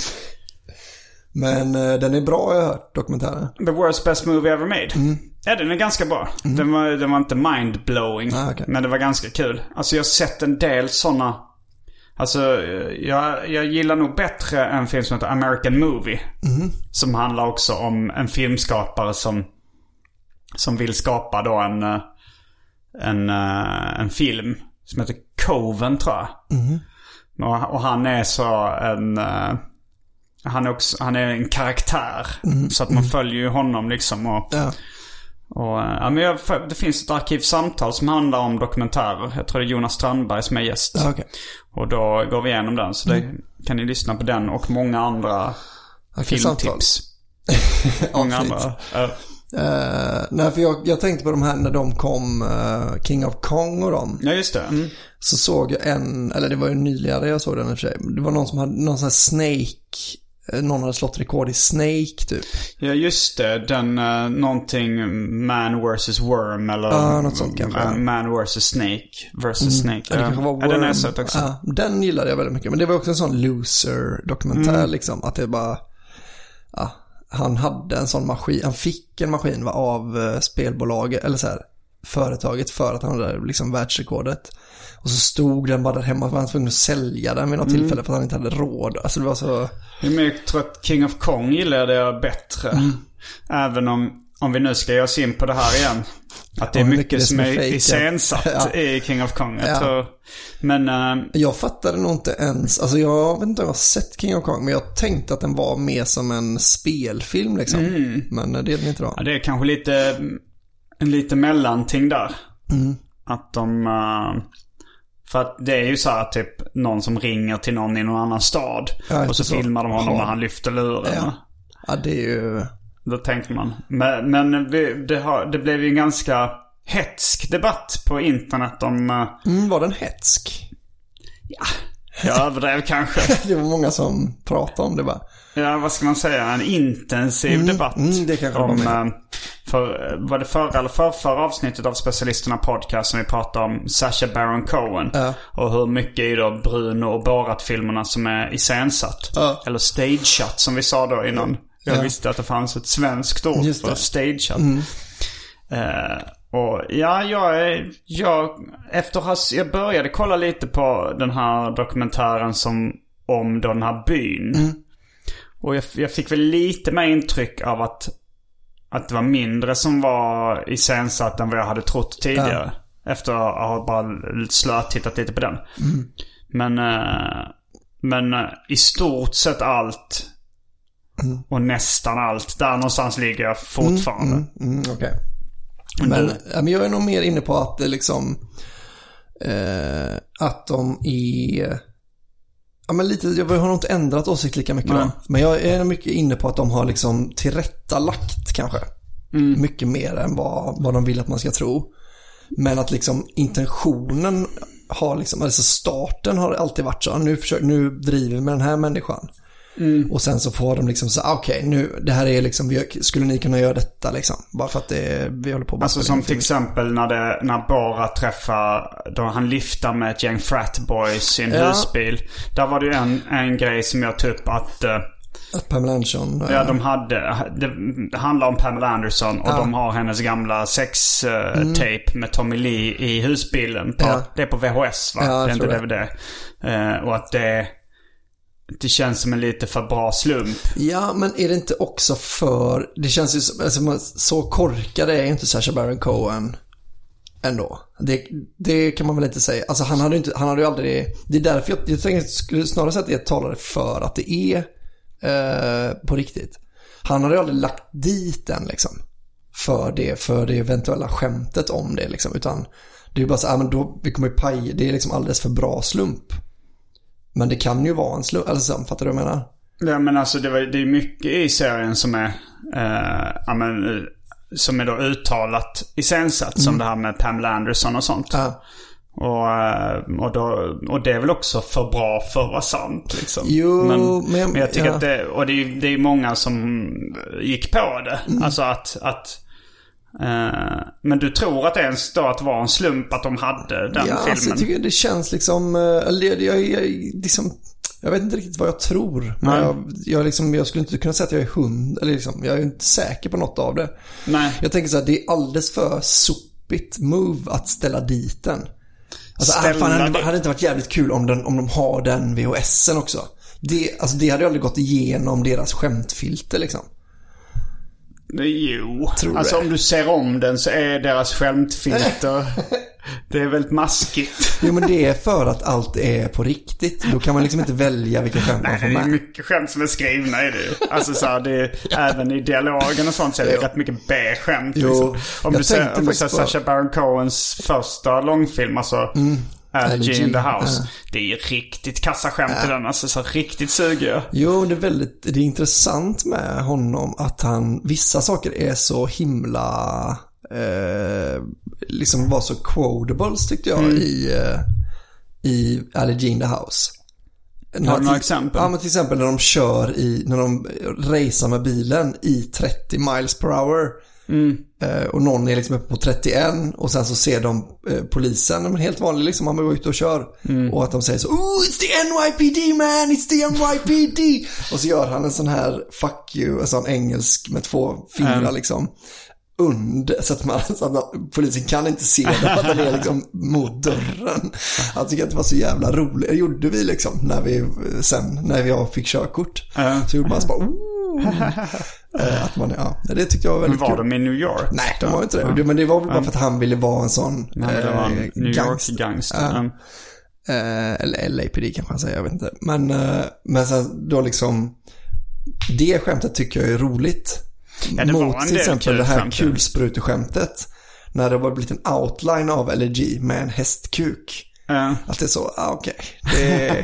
Men uh, den är bra, jag har hört dokumentären. The Worst Best Movie Ever Made. Mm. Ja, den är ganska bra. Mm. Den, var, den var inte mind-blowing. Ah, okay. Men det var ganska kul. Alltså jag har sett en del såna. Alltså jag, jag gillar nog bättre en film som heter American Movie. Mm. Som handlar också om en filmskapare som Som vill skapa då en En, en film som heter Coven, tror jag. Mm. och, och han är så en Han är också, han är en karaktär. Mm. Så att man följer ju honom liksom. Och, ja. och ja, men jag, det finns ett arkivsamtal som handlar om dokumentärer. Jag tror det är Jonas Strandberg som är gäst. Ja, okay. Och då går vi igenom den. Så mm. det, kan ni lyssna på den och många andra filmtips. Många andra. Uh. Uh, nej, för jag, jag tänkte på de här när de kom, uh, King of Kong och dem. Ja, just det. Mm. Så såg jag en, eller det var ju nyligare jag såg den i och för sig. Det var någon som hade någon sån här Snake. Någon hade slått rekord i Snake typ. Ja, just det. Den uh, någonting Man versus Worm eller uh, något sånt kanske. Uh, Man versus Snake versus mm. Snake. Ja, det kanske var Worm. Ja, den är så också. Uh, den gillade jag väldigt mycket. Men det var också en sån loser-dokumentär mm. liksom. Att det bara... Uh, han hade en sån maskin. Han fick en maskin va, av uh, spelbolaget eller så här, företaget för att han hade liksom världsrekordet. Och så stod den bara där hemma, var han tvungen att sälja den vid något mm. tillfälle för att han inte hade råd. Alltså det var så... Jag tror att King of Kong gillade jag bättre. Mm. Även om, om vi nu ska ge oss in på det här igen. Att det är mycket, mycket som är iscensatt ja. i King of Kong. Jag, ja. tror, men, uh... jag fattade nog inte ens, alltså jag vet inte om jag har sett King of Kong, men jag tänkte att den var mer som en spelfilm liksom. Mm. Men det är den inte då. Ja, det är kanske lite en lite mellanting där. Mm. Att de... Uh... För att det är ju så här typ någon som ringer till någon i någon annan stad. Ja, och så, så filmar de honom ja. när han lyfter luren. Ja. ja, det är ju... Då tänkte man. Men, men vi, det, har, det blev ju en ganska hetsk debatt på internet om... Mm, var den hetsk? Ja, jag överdrev kanske. Det var många som pratade om det bara. Ja, vad ska man säga? En intensiv mm, debatt. Mm, det kanske om, var med. För, var det förra eller för, förra avsnittet av Specialisterna podcast som vi pratade om Sacha Baron Cohen. Ja. Och hur mycket i då Bruno och Borat-filmerna som är iscensatt. Ja. Eller stageat som vi sa då innan. Jag ja. visste att det fanns ett svenskt ord för stageat. Mm. Uh, och ja, jag är... Jag, efter has, jag började kolla lite på den här dokumentären som om den här byn. Mm. Och jag, jag fick väl lite mer intryck av att att det var mindre som var iscensatt än vad jag hade trott tidigare. Ja. Efter att ha bara slöt tittat lite på den. Mm. Men, uh, men uh, i stort sett allt Mm. Och nästan allt. Där någonstans ligger jag fortfarande. Mm, mm, mm, Okej. Okay. Men, men jag är nog mer inne på att det liksom eh, att de är ja, men lite, jag har nog inte ändrat åsikt lika mycket mm. då. Men jag är mycket inne på att de har liksom tillrättalagt kanske. Mm. Mycket mer än vad, vad de vill att man ska tro. Men att liksom intentionen har liksom, alltså starten har alltid varit så. Nu, försöker, nu driver vi med den här människan. Mm. Och sen så får de liksom så okej, okay, nu det här är liksom, vi, skulle ni kunna göra detta liksom, bara för att det, vi håller på. Alltså som till exempel när det, när Bora träffar, då han lyfter med ett gäng frat boys i en ja. husbil. Där var det ju en, en grej som jag tog upp att att Pamela Anderson ja, de hade, det, det handlar om Pamela Anderson och ja. de har hennes gamla sex-tape uh, mm. med Tommy Lee i husbilen på, ja. det är på V H S va? Ja, det är inte D V D uh, och att det det känns som en lite för bra slump. Ja, men är det inte också för... Det känns ju som... Alltså, så korkade är ju inte Sacha Baron Cohen ändå. Det, det kan man väl inte säga. Alltså han hade ju inte... Han hade ju aldrig... Det är därför jag, jag tänkte skulle snarare säga att det talade för att det är eh, på riktigt. Han hade ju aldrig lagt dit den liksom. För det, för det eventuella skämtet om det liksom. Utan det är ju bara så här, men då... Vi kommer ju paj... Det är liksom alldeles för bra slump. Men det kan ju vara en slump, alltså, fattar du vad jag menar? Ja, men alltså det, var, det är mycket i serien som är eh, ja, men, som är då uttalat iscensatt, mm. som det här med Pamela Anderson och sånt. Ja. Och, och, då, och det är väl också för bra för att vara sant liksom. Jo, men, men, men jag tycker ja. att det, och det är, det är många som gick på det. Mm. Alltså att, att Uh, men du tror att det ens då att var en slump att de hade den ja, filmen? Alltså, jag tycker det känns liksom, eller jag, jag, jag, liksom jag vet inte riktigt vad jag tror. Men jag, jag, liksom, jag skulle inte kunna säga att jag är hund eller liksom, jag är inte säker på något av det. Nej. Jag tänker så här, det är alldeles för sopigt move att ställa dit den. Alltså, Ställa fan, hade, hade inte varit jävligt kul om, den, om de har den V H S-en också. Det, alltså, det hade aldrig gått igenom deras skämtfilter liksom. Jo, tror alltså det. Om du ser om den så är deras skämtfilter det är väldigt maskigt. Jo, men det är för att allt är på riktigt. Då kan man liksom inte välja vilka skämt man får med. Nej, det är mycket skämt som är skrivna i det. Alltså så här, det är, ja. även i dialogen och sånt så är det jo. rätt mycket B-skämt liksom. Om du ser, om du ser Sacha Baron Cohens första långfilm, alltså mm. Allergy in the House. Uh. Det är ju riktigt kassaskämt uh. i den. Alltså så riktigt suger. Jo, det är väldigt, det är intressant med honom att han, vissa saker är så himla eh, liksom var så quotables tyckte jag mm. i eh, i Allergy in the House. Har du några exempel? Ja, men till exempel när de kör i, när de racear med bilen i trettio miles per hour. Mm. Uh, och någon är liksom uppe på trettioen och sen så ser de uh, polisen, men helt vanligt liksom, han var ute och kör mm. och att de säger så, oh, it's the N Y P D man, it's the N Y P D och så gör han en sån här fuck you, en sån engelsk med två fingrar mm. liksom under, så att, man, så att polisen kan inte se det, att den är liksom mot dörren. Jag tycker att det var så jävla roligt. Det gjorde vi liksom när vi sen, när vi fick körkort mm. så gjorde man så bara oh. Att man, ja, det tyckte jag var väldigt kul. Men var kul. de i New York? Nej, de var inte det. Ja. Men det var väl bara för att han ville vara en sån Nej, det var en New York-gangster. Ja. Uh, eller L A P D kanske man säger, jag vet inte. Men, uh, men sen då liksom, det skämtet tycker jag är roligt. Ja, det mot till exempel det här skämtet. Kulspruteskämtet. När det var blivit en outline av L G med en hästkuk. Ja. Att det är så, ah, okej. Okay.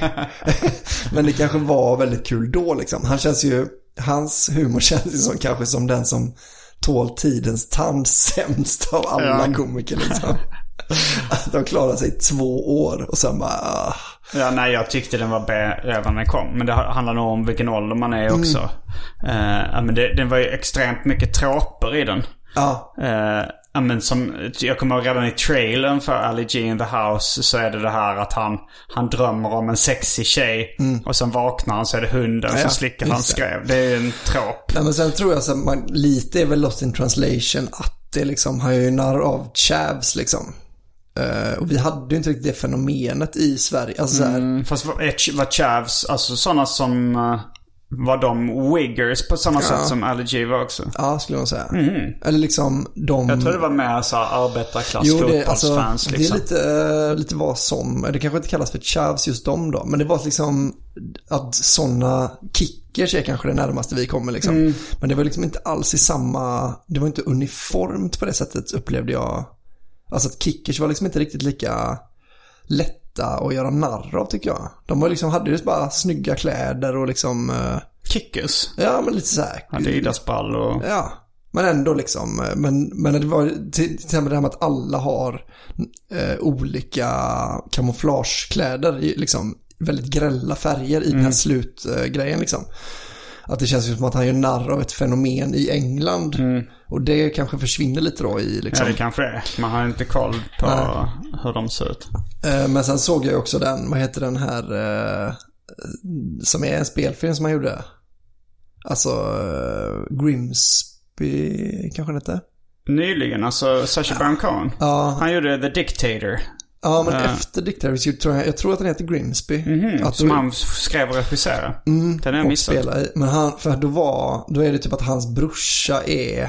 Men det kanske var väldigt kul då liksom. Han känns ju, hans humor känns ju som, kanske som den som tål tidens tand sämst av alla ja. komiker liksom. Att de klarar sig två år och sen bara ah. Ja, nej, jag tyckte den var B redan när den kom. Men det handlar nog om vilken ålder man är också. Mm. uh, men det, den var ju extremt mycket tråper i den. Ja. Uh, Ja, men som, jag kommer ihåg redan i trailern för Allergy in the House så är det det här att han, han drömmer om en sexig tjej mm. och sen vaknar han så är det hunden ja, som slickar hans skrev. Det är en tråp. Nej, men sen tror jag att man, lite är väl lost in translation att det liksom har ju narr av Chavs liksom. Uh, och vi hade ju inte riktigt det fenomenet i Sverige. Alltså, mm, fast var, var Chavs, alltså sådana som... Uh, var de wiggers på samma ja. sätt som Ali G var också? Ja, skulle man säga. Mm. Eller liksom de... Jag tror det var mer så här arbetarklass jo, fotbollsfans. Det, alltså, liksom. det är lite, lite vad som... Det kanske inte kallas för chavs just de då. Men det var liksom att sådana kickers är kanske det närmaste vi kommer liksom. Mm. Men det var liksom inte alls i samma... Det var inte uniformt på det sättet upplevde jag. Alltså att kickers var liksom inte riktigt lika lätta att göra narr av tycker jag. De var liksom, hade ju bara snygga kläder och liksom... Kickers? Ja, men lite så här. Adidas-ball och... Ja, men ändå liksom. Men, men det var till, till exempel det här med att alla har eh, olika kamouflagekläder i liksom väldigt grälla färger i mm. den här slutgrejen eh, liksom. Att det känns som att han gör narr av ett fenomen i England. Mm. Och det kanske försvinner lite då i liksom... Ja, det kanske är. Man har inte koll på Nej. hur de ser ut. Eh, men sen såg jag också den, vad heter den här eh, som är en spelfilm som han gjorde. Alltså uh, Grimsby kanske det heter. Nyligen, alltså Sacha Baron Cohen. Ja. Han gjorde The Dictator. Ja, men uh. efter Dictator tror jag, jag tror att den heter Grimsby. Mm-hmm. Att som då, han skrev och regisserade. Mm, den är missat. I. Men han, för då var, då är det typ att hans brorsa är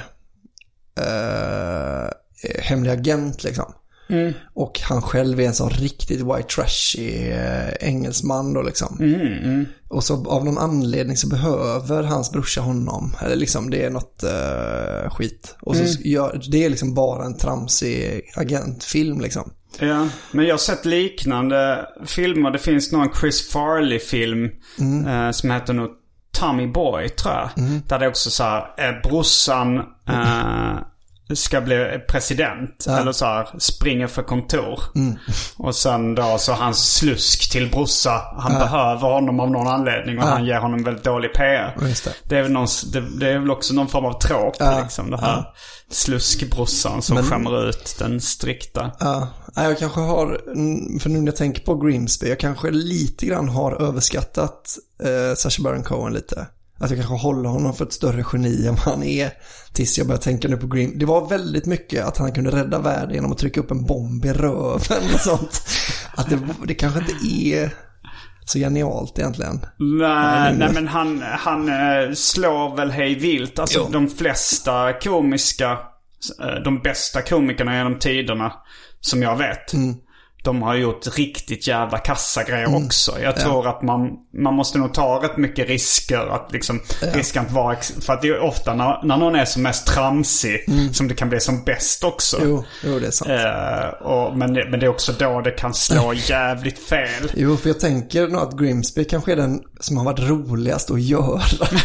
uh, hemlig agent liksom. Mm. Och han själv är en sån riktigt white trashy eh, engelsman då liksom. Mm, mm. Och så av någon anledning så behöver hans brorsa honom. Eller liksom det är något eh, skit. Och så mm. gör, det är liksom bara en tramsig agentfilm liksom. Ja, men jag har sett liknande filmer. Det finns någon Chris Farley-film mm. eh, som heter nog Tommy Boy tror jag. Mm. Där det är också så här, eh, brorsan... Eh, ska bli president ja. eller så här, springer för kontor mm. och sen då så hans slusk till brorsa han ja. behöver honom av någon anledning och ja. han ger honom väldigt dålig P R. Det. Det, är väl någon, det, det är väl också någon form av tråk ja. liksom det här ja. sluskbrorsan som Men, skämmer ut den strikta. Ja, jag kanske har, för nu när jag tänker på Grimsby, jag kanske lite grann har överskattat eh, Sacha Baron Cohen lite. Att jag kanske håller honom för ett större geni än han är tills jag börjar tänka nu på Grim. Det var väldigt mycket att han kunde rädda världen genom att trycka upp en bomb i röven och sånt. Att det, det kanske inte är så genialt egentligen. Nej, nej men han, han slår väl hej vilt. Alltså jo. de flesta komiska, de bästa komikerna genom tiderna som jag vet. Mm. De har gjort riktigt jävla kassagrejer mm. också. Jag tror ja. att man, man måste nog ta rätt mycket risker. Att liksom, ja. risken att vara... För att det är ofta när, när någon är som mest tramsig mm. som det kan bli som bäst också. Jo, jo det är sant. Eh, och, men, det, men det är också då det kan slå jävligt fel. Jo, för jag tänker nog att Grimsby kanske är den som har varit roligast att göra.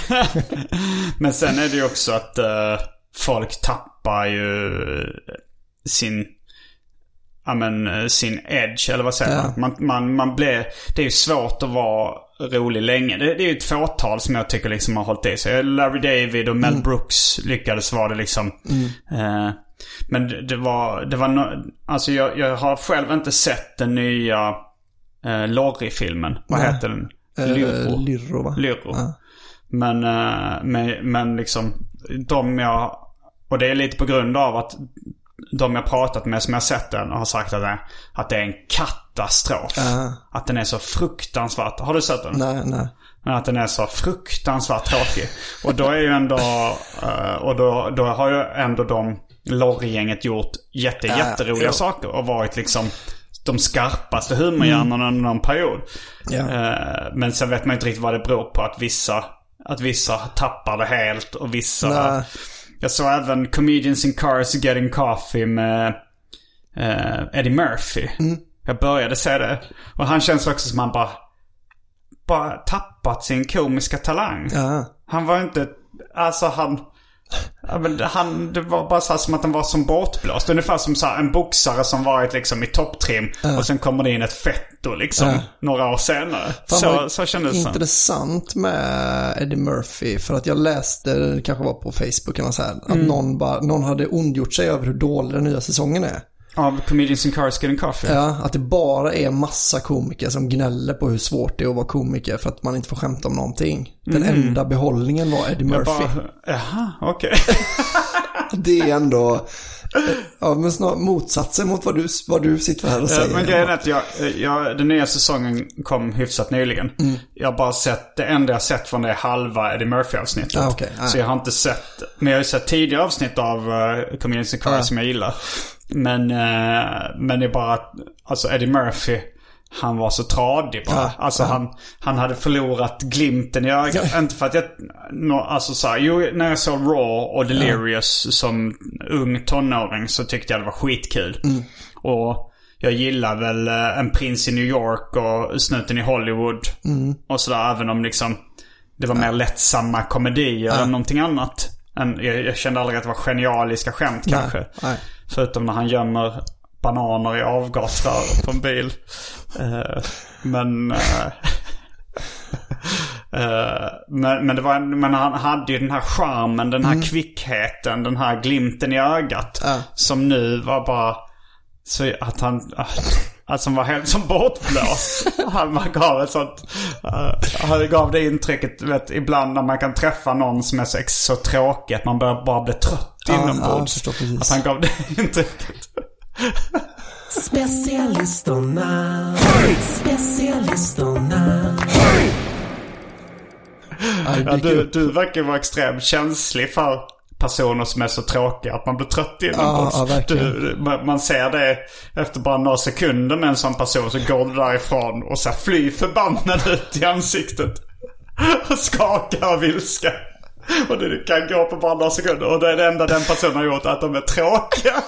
Men sen är det ju också att eh, folk tappar ju sin... Ja, men sin edge, eller vad säger ja. man? Man, man, man blir, det är ju svårt att vara rolig länge. Det, det är ju ett fåtal som jag tycker liksom har hållit i sig. Larry David och Mel mm. Brooks lyckades vara det liksom. Mm. Eh, men det, det var, det var no, alltså jag, jag har själv inte sett den nya eh, Lorry-filmen. Vad Nej. heter den? Lyrro. Uh, Lyrro, va? Lyrro. Ja. Men, eh, men, men liksom, de jag, och det är lite på grund av att de jag pratat med som jag sett den har sagt att det, att det är en katastrof. Uh-huh. Att den är så fruktansvärt. Har du sett den? Nej, nej. Men att den är så fruktansvärt tråkig. Och då är ju ändå uh, och då, då har ju ändå de Lorry-gänget gjort jätte, uh, jätteroliga jo. saker och varit liksom de skarpaste humorhjärnorna mm. under någon period. Yeah. Uh, men sen vet man inte riktigt vad det beror på att vissa att vissa tappar det helt och vissa... Nej. Jag såg även Comedians in Cars Getting Coffee med uh, Eddie Murphy. Mm. Jag började se det. Och han känns också som han bara, bara tappat sin komiska talang. Uh-huh. Han var inte... Alltså han... han det var bara så här som att han var som bortblåst. Ungefär som så här en boxare som varit liksom i topptrim. Uh-huh. Och sen kommer det in ett fetto liksom uh-huh. några år senare. Så, så kändes det. Intressant med Eddie Murphy. För att jag läste, det kanske var på Facebook eller så här, att mm. någon, bara, någon hade ondgjort sig över hur dålig den nya säsongen är. Av Comedians in Cars Getting Coffee? Ja, att det bara är massa komiker som gnäller på hur svårt det är att vara komiker för att man inte får skämta om någonting. Den mm. enda behållningen var Eddie Murphy. Bara, jaha, okej. Okay. Det är ändå... Ja, men snart motsatsen mot vad du, vad du sitter här och säger. Men grejen är att jag, jag, den nya säsongen kom hyfsat nyligen. Mm. Jag har bara sett, det enda jag sett från det är halva Eddie Murphy-avsnittet. Ah, okay. ah. Så jag har inte sett, men jag har ju sett tidigare avsnitt av uh, Comedians in Cars ah. som jag gillar. Men, uh, men det är bara att, alltså Eddie Murphy, han var så tradig bara. Ja, alltså ja. Han, han hade förlorat glimten i ögat. Ja. Inte för att jag... No, alltså så här, jo, när jag såg Raw och Delirious ja. som ung tonåring så tyckte jag det var skitkul. Mm. Och jag gillar väl uh, En prins i New York och Snuten i Hollywood. Mm. Och sådär, även om liksom det var ja. mer lättsamma komedier ja. än någonting annat. En, jag, jag kände aldrig att det var genialiska skämt Nej. kanske. Nej. Förutom när han gömmer bananer i avgasrör på en bil. Uh, men, uh, uh, men men det var en, men han hade ju den här charmen, den här mm. kvickheten, den här glimten i ögat uh. som nu var bara så att han uh, alltså han var helt som bortblåst. Han gav ett sånt uh, han gav det intrycket, vet, ibland när man kan träffa någon som är så, så tråkig att man börjar bara bli trött uh, inombords. Uh, att han gav det intrycket. Specialisterna, specialisterna. Ja, du, du verkar vara extremt känslig för personer som är så tråkiga att man blir trött inombords. Ja, ja, du, man ser det efter bara några sekunder med en sån person, så går du därifrån och så fly förbannad ut i ansiktet och skakar av vilska. Och det kan gå på bara några sekunder, och det är det enda den personen har gjort, att de är tråkiga.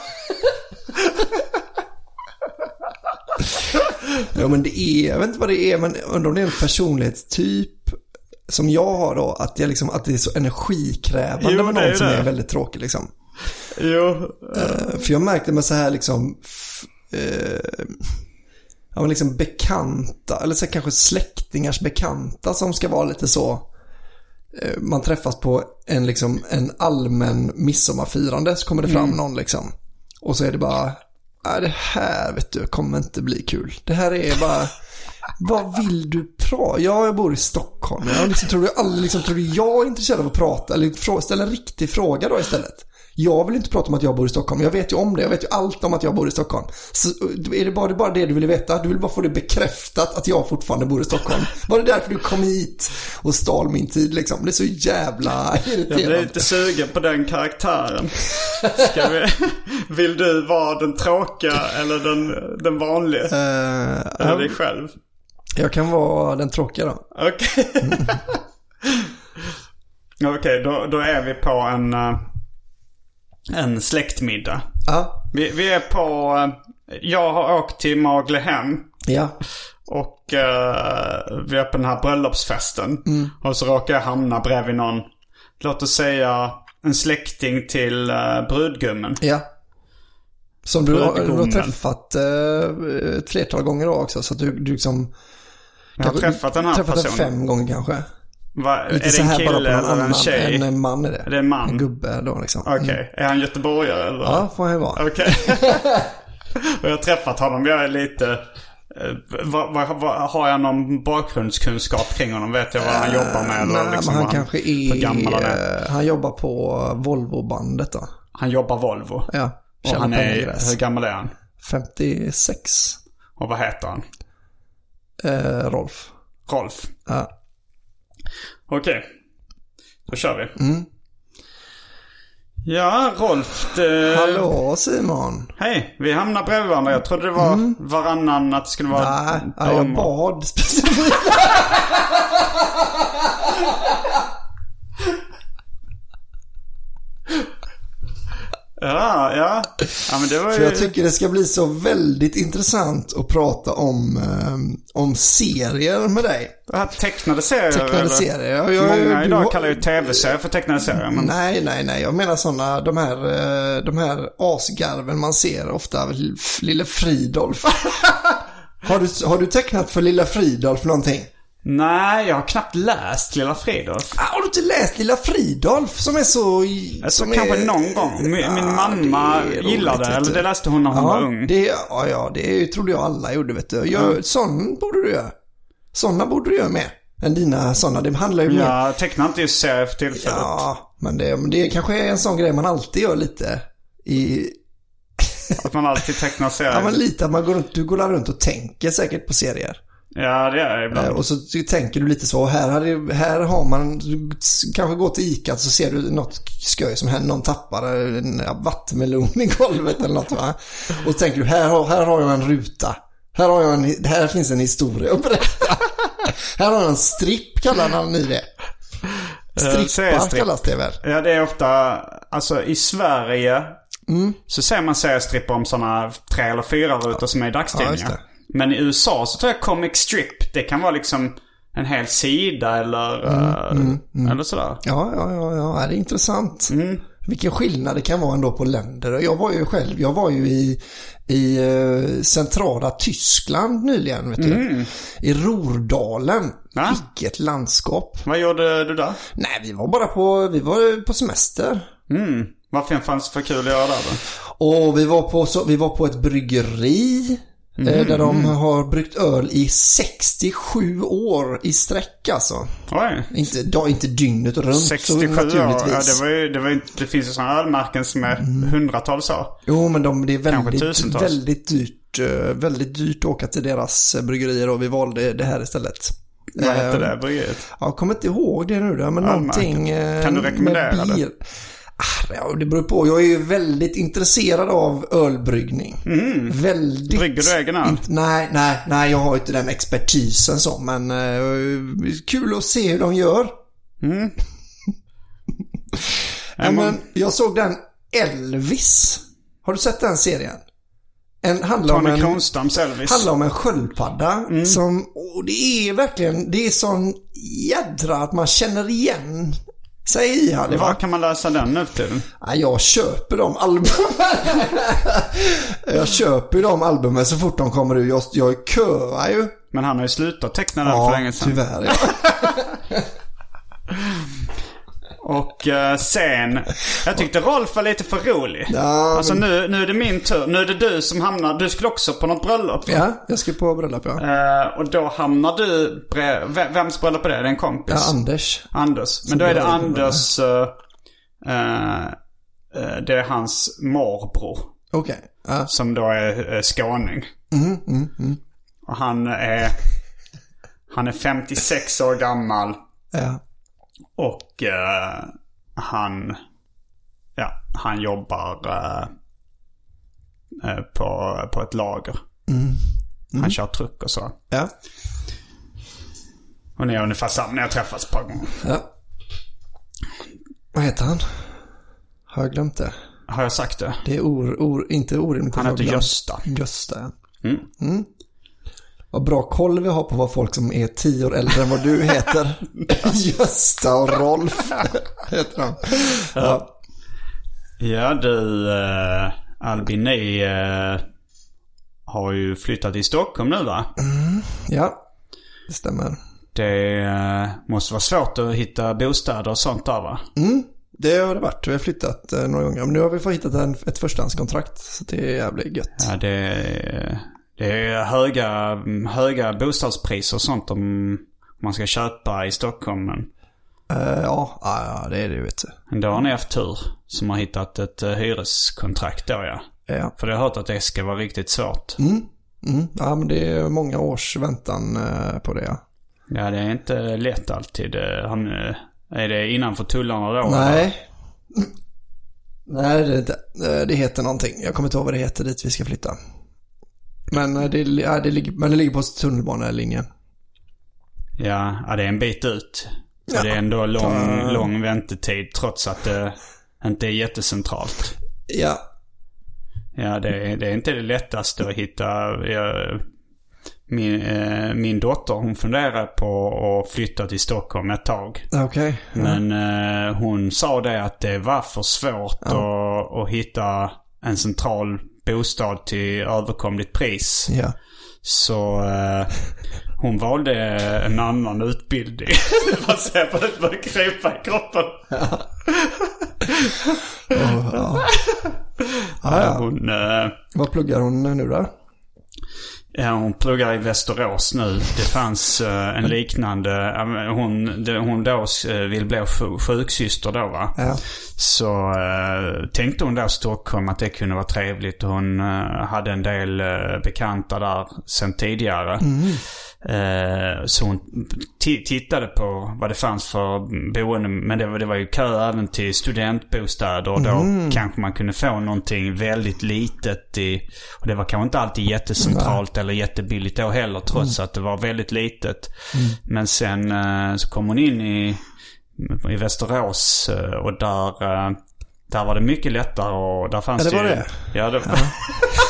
Ja, men det är, jag vet inte vad det är, men undrar om det är en personlighetstyp som jag har då, att jag liksom, att det är så energikrävande jo, med någon som det. är väldigt tråkig liksom. Jo. Uh, för jag märkte med så här liksom f- uh, ja, men liksom bekanta, eller så kanske släktingars bekanta som ska vara lite så, uh, man träffas på en liksom en allmän midsommarfirande, så kommer det fram mm. någon liksom, och så är det bara, nej, det här vet du kommer inte bli kul. Det här är bara, vad vill du prata? Ja, jag bor i Stockholm. Jag liksom, tror du aldrig liksom, tror du jag är intresserad av att prata, eller ställa en riktig fråga då istället. Jag vill inte prata om att jag bor i Stockholm. Jag vet ju om det. Jag vet ju allt om att jag bor i Stockholm. Så är det bara, det bara det du vill veta? Du vill bara få det bekräftat att jag fortfarande bor i Stockholm. Var det därför du kom hit och stal min tid liksom? Det är så jävla irriterande. Jag blir lite sugen på den karaktären. Ska vi... Vill du vara den tråkiga eller den, den vanliga? Uh, eller dig själv? Jag kan vara den tråkiga då. Okej. Okay. mm. Okej, okay, då, då är vi på en... Uh... en släktmiddag. Ja. Vi, vi är på... Jag har åkt till Maglehem. Ja. Och uh, vi är på den här bröllopsfesten. Mm. Och så råkar jag hamna bredvid någon, låt oss säga en släkting till uh, brudgummen. Ja. Som du har, du har träffat uh, ett flertal gånger då också. Så att du, du liksom... Jag har träffat den här träffat personen. Träffat fem gånger kanske. Va, är det en kille eller en tjej? En man är det. Är det en man? En gubbe då liksom. Okej, okay. mm. Är han göteborgare eller? Ja, får han vara. Okej. Okay. Och jag har träffat honom, jag är lite... Va, va, va, har jag någon bakgrundskunskap kring honom? Vet jag vad han jobbar med? Eller nej, liksom men han, han kanske är... Han, är. han jobbar på Volvo-bandet då. Han jobbar Volvo? Ja. Och han är... Hur gammal är han? femtiosex. Och vad heter han? Eh, Rolf. Rolf? Ja. Okej, okay. Då kör vi. Mm. Ja, Rolf. Det... Hallå Simon. Hej, vi hamnar bredvid varandra. Jag trodde det var mm. varannan att det skulle vara... Nej, ja, jag bad specifikt. Ja, ja. Ja, men det var ju... För jag tycker det ska bli så väldigt intressant att prata om, um, om serier med dig. Ja, tecknade serier? Tecknade eller? serier. Jag, jag, Många idag har... kallar ju tv-serier för tecknade serier. Men... Nej, nej, nej. Jag menar sådana, de här, de här asgarven man ser ofta. Lille Fridolf. har, du, har du tecknat för Lilla Fridolf någonting? Nej, jag har knappt läst Lilla Fridolf. Ah, har du inte läst Lilla Fridolf som är så... Alltså, som kanske är, någon gång. Min, ja, min mamma gillade det, eller det läste hon när hon ja, var ung. Det, ja, ja, det trodde jag alla gjorde, vet du. Jag, mm. Sån borde du göra. Såna borde du göra med. Än dina sådana, det handlar ju mer... Ja, jag tecknar inte just serier för tillfället. Ja, men det, men det kanske är en sån grej man alltid gör lite i... Att man alltid tecknar serier. Ja, men lite att man går runt, du går runt och tänker säkert på serier. Ja, det är det ibland. Och så tänker du lite så, här, hade, här har man, du kanske går till Ica så ser du något sköj som händer, någon tappar en vattenmelon i golvet eller något, va? Och så tänker du, här har, här har jag en ruta. Här, har jag en, här finns en historia att berätta. Här har jag en stripp, kallar ni det. Strippar kallas det väl? Ja, det är ofta, alltså i Sverige mm. så ser man seriestrippar om sådana tre eller fyra rutor som är i dagstidningar. Ja, men i U S A så tror jag comic strip, det kan vara liksom en hel sida eller, mm, uh, mm, mm. eller sådär. Ja, ja, ja, ja, det är intressant. Mm. Vilken skillnad det kan vara ändå på länder. Jag var ju själv, jag var ju i, i uh, centrala Tyskland nyligen, vet du. Mm. I Rordalen. Ja. Vilket landskap. Vad gjorde du där? Nej, vi var bara på, vi var på semester. Mm. Vad fanns för kul att göra där då? Och vi var på, så, vi var på ett bryggeri. Mm, där de mm. har bryggt öl i sextiosju år i sträck, alltså. Oj. Inte, då, inte dygnet runt. sextiosju år, ja, det, var ju, det, var ju, det finns ju sådana ölmärken som är mm. hundratals år. Jo, men de, det är väldigt, väldigt dyrt väldigt dyrt att åka till deras bryggerier, och vi valde det här istället. Vad heter det bryggeriet? Jag kommer inte ihåg det nu då, men ölmärken. Någonting... Kan du rekommendera det? Ja, det beror på. Jag är ju väldigt intresserad av ölbryggning. Mm. Väldigt. Brygger du egen öl? Nej, nej, nej, jag har inte den expertisen så, men uh, kul att se hur de gör. Mm. ja, men jag såg den Elvis. Har du sett den serien? En, handlar Tony om en, Kronstams Elvis. handlar om en sköldpadda mm. som, och det är verkligen, det är sån jädra att man känner igen sig i här. Var kan man läsa den nu till? Ja, jag köper de albumen. jag köper ju de albumen så fort de kommer ut. Jag, jag köar ju. Men han har ju slutat teckna den ja, för länge sedan. Tyvärr, ja. Och uh, sen, jag tyckte Rolf var lite för rolig. Ja, alltså men... nu, nu är det min tur. Nu är det du som hamnar, du skulle också på något bröllop. Ja, jag ska på bröllop, ja. Uh, och då hamnar du, bre... vems bröllop är det? Det är en kompis? Ja, Anders. Anders. Men då är det Anders, uh, uh, uh, det är hans morbror. Okej. Okay. Uh. Som då är uh, skåning. Mm, mm, mm. Och han är, han är femtiosex år gammal. Ja. Och uh, han ja, han jobbar uh, uh, på, på ett lager. Mm. Mm. Han kör truck och så. Ja. Och ni är ungefär samma, ni har träffats ett par gånger. Ja. Vad heter han? Har jag glömt det? Har jag sagt det? Det är or, or, inte orimligt. Han heter Gösta. Gösta, ja. Mm. Mm. Vad bra koll vi har på vad folk som är tio år äldre än vad du heter. Gösta och Rolf heter han. Ja, ja du uh, Albin, ni uh, har ju flyttat till Stockholm nu, va? Mm, ja, det stämmer. Det uh, måste vara svårt att hitta bostäder och sånt där, va? Mm, det har det varit. Vi har flyttat uh, några gånger. Men nu har vi fått hittat en, ett förstahandskontrakt. Så det är jävligt gött. Ja, det är... Det är höga, höga bostadspriser och sånt om man ska köpa i Stockholm. Men... Uh, ja, ja, det är det, vet du. Då har ni haft tur som har hittat ett uh, hyreskontrakt då, ja. Ja. För jag har hört att det ska vara riktigt svårt. Mm. Mm. Ja, men det är många års väntan uh, på det, ja. Ja, det är inte lätt alltid. Han, uh, är det innanför tullarna då? Nej. Eller? Nej, det, det, det heter någonting. Jag kommer inte ihåg vad det heter dit vi ska flytta. Men det, ja, det, ligger, men det ligger på tunnelbanelinjen. Ja, ja, det är en bit ut. Så ja. Det är ändå lång, uh, lång väntetid trots att det inte är jättecentralt. Ja. Ja, det, det är inte det lättaste att hitta. Jag, min, eh, min dotter, hon funderar på att flytta till Stockholm ett tag. Okej. Okay. Men eh, hon sa det att det var för svårt ja. att, att hitta en central bostad till överkomligt pris. Ja. Så uh, hon valde en annan utbildning. Man ser på det börjar krypa i kroppen. Ja. oh, ja. Ah, ja. Hon, uh, Vad pluggar hon nu då? Ja, hon pluggar i Västerås nu. Det fanns uh, en liknande... Uh, hon, det, hon då uh, vill bli sjuksyster då, va? Ja. Så uh, tänkte hon där i Stockholm att det kunde vara trevligt. Hon uh, hade en del uh, bekanta där sen tidigare. Mm. Uh, så hon t- tittade på vad det fanns för boende. Men det var, det var ju kö även till studentbostäder. Och då mm. kanske man kunde få någonting väldigt litet i, och det var kanske inte alltid jättecentralt mm. eller jättebilligt då heller, trots mm. att det var väldigt litet. Mm. Men sen uh, så kom hon in i, i Västerås uh, och där, uh, där var det mycket lättare. Och där fanns ja, det var det, det. Ja, det var ja.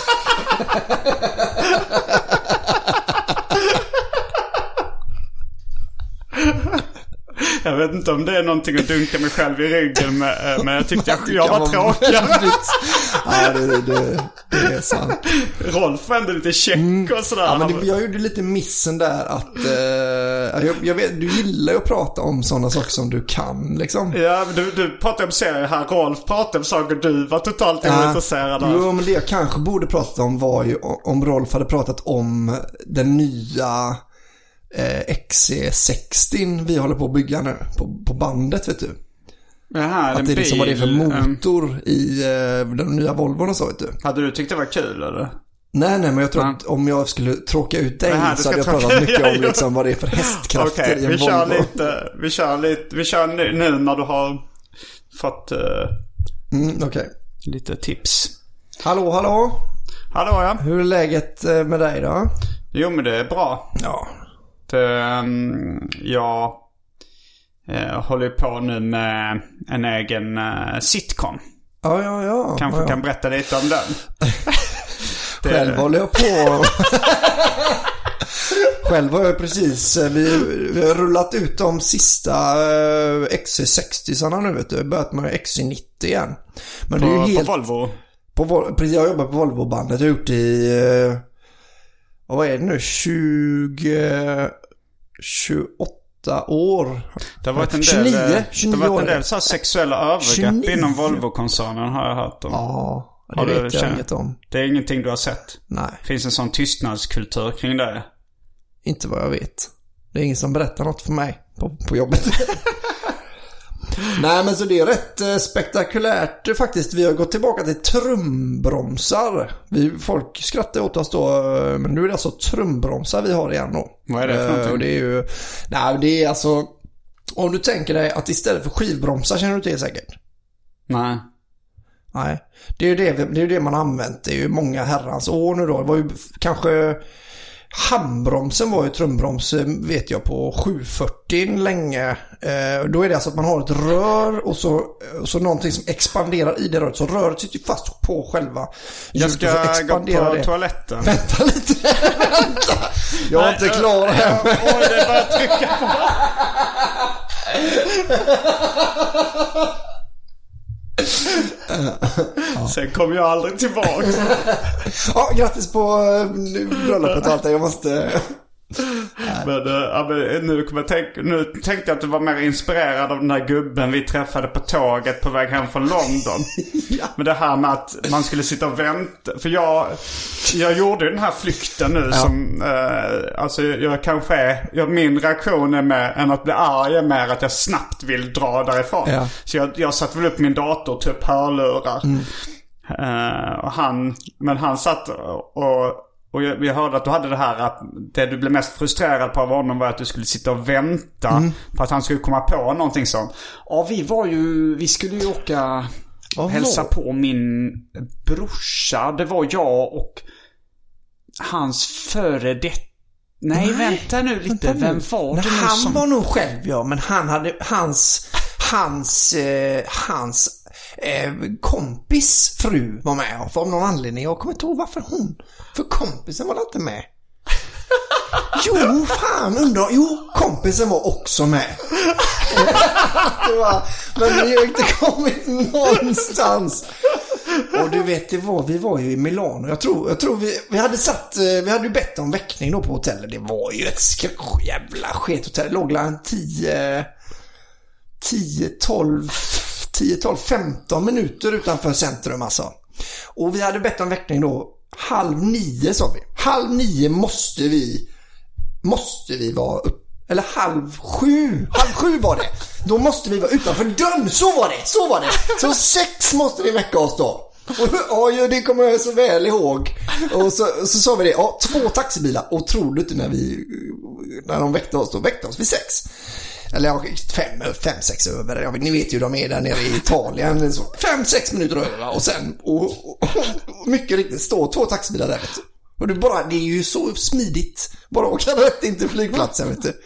Jag vet inte om det är någonting att dunka mig själv i ryggen med, men jag tyckte jag, jag var tråkigare. Ja, det, det, det är sant. Rolf var ändå lite check mm. och sådär. Ja, men det, jag gjorde lite missen där att eh, jag, jag vet, du gillar ju att prata om sådana saker som du kan, liksom. Ja, men du, du pratar om serier här. Rolf pratar om saker du var totalt ja. ointresserad av. Jo, men det jag kanske borde prata om var ju om Rolf hade pratat om den nya X C sextio vi håller på att bygga nu på, på bandet, vet du. Jaha, att det är liksom vad det är för motor um, i uh, den nya Volvon och så, vet du. Hade du tyckt det var kul, eller? Nej, nej, men jag tror ja. att om jag skulle tråka ut dig Aha, så hade jag pratat mycket om liksom vad det är för hästkrafter okay, i en vi Volvo. Kör lite, vi kör lite, vi kör nu, nu när du har fått uh, mm, okej. Okay. lite tips. Hallå, hallå. Hallå, ja. Hur är läget med dig då? Jo, men det är bra. Ja. Um, jag uh, håller på nu med en egen uh, sitcom. Ja, ja, ja. Kanske ja, ja. kan berätta lite om den. det... Själv håller jag på. Själv har jag precis, vi, vi har rullat ut de sista uh, X C sextio-sarna nu, vet du. Börjat med X C nittio igen. Men på, det är ju helt... på Volvo? På, precis, jag jobbar på Volvo-bandet. Jag har gjort i... Uh, vad är det nu? tjugo, tjugoåtta år. Det har varit en del, tjugonio, tjugonio det har varit en del så här sexuella övergrepp tjugonio inom Volvo-koncernen, har jag hört om. Ja, det har vet du jag känt? inget om. Det är ingenting du har sett? Nej. Finns en sån tystnadskultur kring det? Inte vad jag vet. Det är ingen som berättar något för mig på, på jobbet. Nej, men så det är rätt eh, spektakulärt faktiskt. Vi har gått tillbaka till trumbromsar. Vi, folk skrattar åt oss då, men nu är det alltså trumbromsar vi har igen då. Vad är det för någonting? Eh, och det är ju, nej, det är alltså, om du tänker dig att istället för skivbromsar, känner du till säkert? Nej. Nej, det är ju det, det, är ju det man har använt. Det är ju många herrans år nu då. Det var ju kanske... Handbromsen var ju trumbroms, vet jag, på sjuhundrafyrtio länge. Eh, då är det alltså att man har ett rör och så, så någonting som expanderar i det röret. Så röret sitter ju fast på själva. Jag ska gå på det. Toaletten. Vänta lite. Vänta. Jag är inte klar här. Oj, det är bara att trycka på. Sen kommer jag aldrig tillbaka. Ja, grattis på bröllopet och allt det. Jag måste... Men, äh, men nu, kommer jag tänka, nu tänkte jag att du var mer inspirerad av den där gubben vi träffade på tåget på väg hem från London. Ja. Men det här med att man skulle sitta och vänta. För jag, jag gjorde den här flykten nu, ja. som äh, alltså jag kanske är, jag, min reaktion är med än att bli arg är mer att jag snabbt vill dra därifrån. Ja. Så jag, jag satte väl upp min dator och typ hörlurar. Mm. Uh, och han, men han satt och Och jag, jag hörde att du hade det här att det du blev mest frustrerad på av honom var att du skulle sitta och vänta mm. på att han skulle komma på någonting sånt. Ja, vi var ju, vi skulle ju åka och hälsa på min brorsa. Det var jag och hans före det. Nej, Nej, vänta nu lite. Vänta nu. Vem var det nu han som... var nog själv, ja. Men han hade, hans, hans, eh, hans... Eh, kompis fru var med och för någon anledning, jag kommer inte ihåg varför hon, för kompisen var inte med. Jo, fan undrar, jo, kompisen var också med. Det var, men vi har inte kommit någonstans. Och du vet, det var, vi var ju i Milano. Jag tror, jag tror vi, vi hade satt, vi hade ju bett om väckning då på hotellet. Det var ju ett sk- jävla skethotell. Det låg en tio, tio, tolv, tio, tolv, femton minuter utanför centrum alltså. Och vi hade bett om väckning då. Halv nio sa vi. Halv nio måste vi, måste vi vara upp. Eller halv sju. Halv sju var det. Då måste vi vara utanför dörren. Så var det. Så var det. Så sex måste vi väcka oss då. Och ja, det kommer jag så väl ihåg. Och så, så sa vi det. Ja, två taxibilar. Och tror du inte när vi när de väckte oss då väckte oss vid sex. Eller ja, fem, fem, sex över. Ja, ni vet ju de är där nere i Italien. Så fem, sex minuter över. Och sen och, och, och mycket riktigt står två taxibilar där. Vet du. Och det, bara, det är ju så smidigt. Bara åka rätt in till flygplatsen, vet du.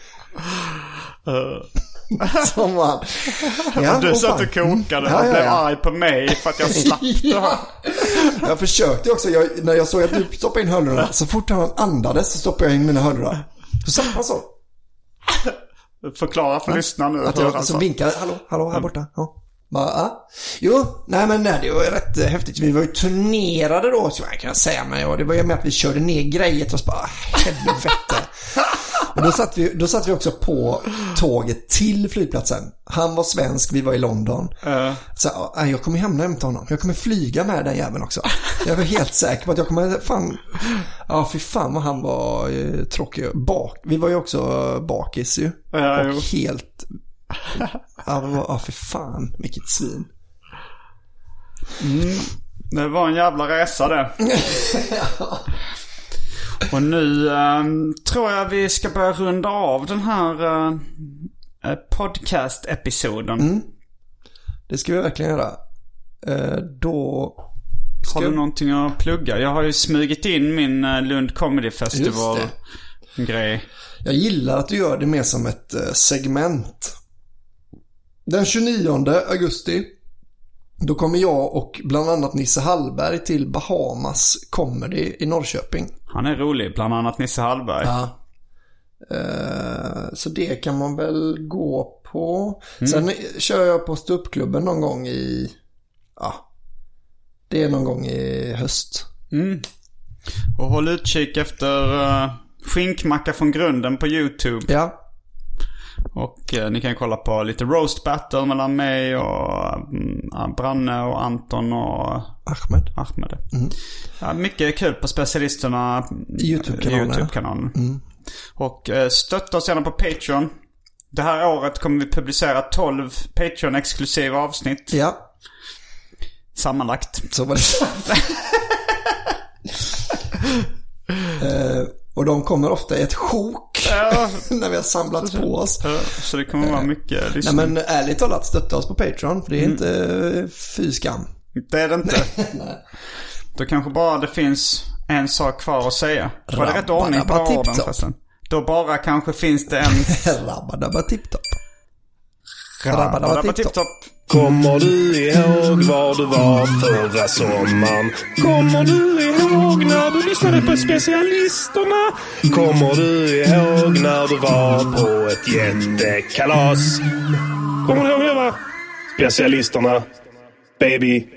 Som man. Ja, du satt och kokade och ja, ja, ja. blev arg på mig för att jag slapp det här. Jag försökte också, jag, när jag såg att du stoppade in hörlurarna, så fort han andades så stoppade jag in mina hörlurar. Så satt han så. Förklara för ja. lyssnarna nu. Att jag så alltså vinkade, hallå, hallå här borta. Ja. Bara, ja. Jo, nej men nej, det var rätt häftigt. Vi var ju turnerade då, så jag kan säga, men ja, det var ju med att vi körde ner grejer och så bara, helvete. Och då satt vi, då satt vi också på tåget till flygplatsen. Han var svensk, vi var i London. Uh. Så ja, jag kommer hamna och hämta honom. Jag kommer flyga med den jäveln också. Jag var helt säker på att jag kommer, fan, ja fy fan vad han var eh, tråkig. Bak, vi var ju också bakis ju. Uh, och jo. helt... Ja, det var, ja, för fan, vilket svin. Mm, det var en jävla resa det. Ja. Och nu um, tror jag vi ska börja runda av den här uh, podcast-episoden. Mm. Det ska vi verkligen göra. uh, Då ska... Har du någonting att plugga? Jag har ju smugit in min uh, Lund Comedy Festival grej. Jag gillar att du gör det mer som ett uh, segment. Den tjugonionde augusti då kommer jag och bland annat Nisse Hallberg till Bahamas Comedy i Norrköping. Han är rolig, bland annat Nisse Hallberg. Ja. Uh, så det kan man väl gå på. Mm. Sen kör jag på ståuppklubben någon gång i... Ja, det är någon gång i höst. Mm. Och håll utkik efter uh, Skinkmacka från grunden på YouTube. Ja. Och eh, ni kan kolla på lite roast battle mellan mig och äh, Branne och Anton och Ahmed. Ahmed. Mm. Ja, mycket kul på specialisterna YouTube-kanalen. YouTube-kanalen. Mm. Och eh, stötta oss gärna på Patreon. Det här året kommer vi publicera tolv Patreon-exklusiva avsnitt. Ja. Sammanlagt. Så var det. uh, Och de kommer ofta i ett sjok ja. när vi har samlat på oss. Ja, så det kommer vara mycket lyssning. Nej, men ärligt talat, stötta oss på Patreon. För det är mm. inte fy skam. Det är det inte. Nej. Då kanske bara det finns en sak kvar att säga. Rabba, var det rätt ordning på orden förresten? Då bara kanske finns det en... Rabba-dabba tipptopp. Rabba-dabba tipptopp. Kommer du ihåg var du var förra sommaren? Kommer du ihåg när du lyssnade på specialisterna? Kommer du ihåg när du var på ett jättekalas? Kommer du ihåg det, va? Specialisterna, baby.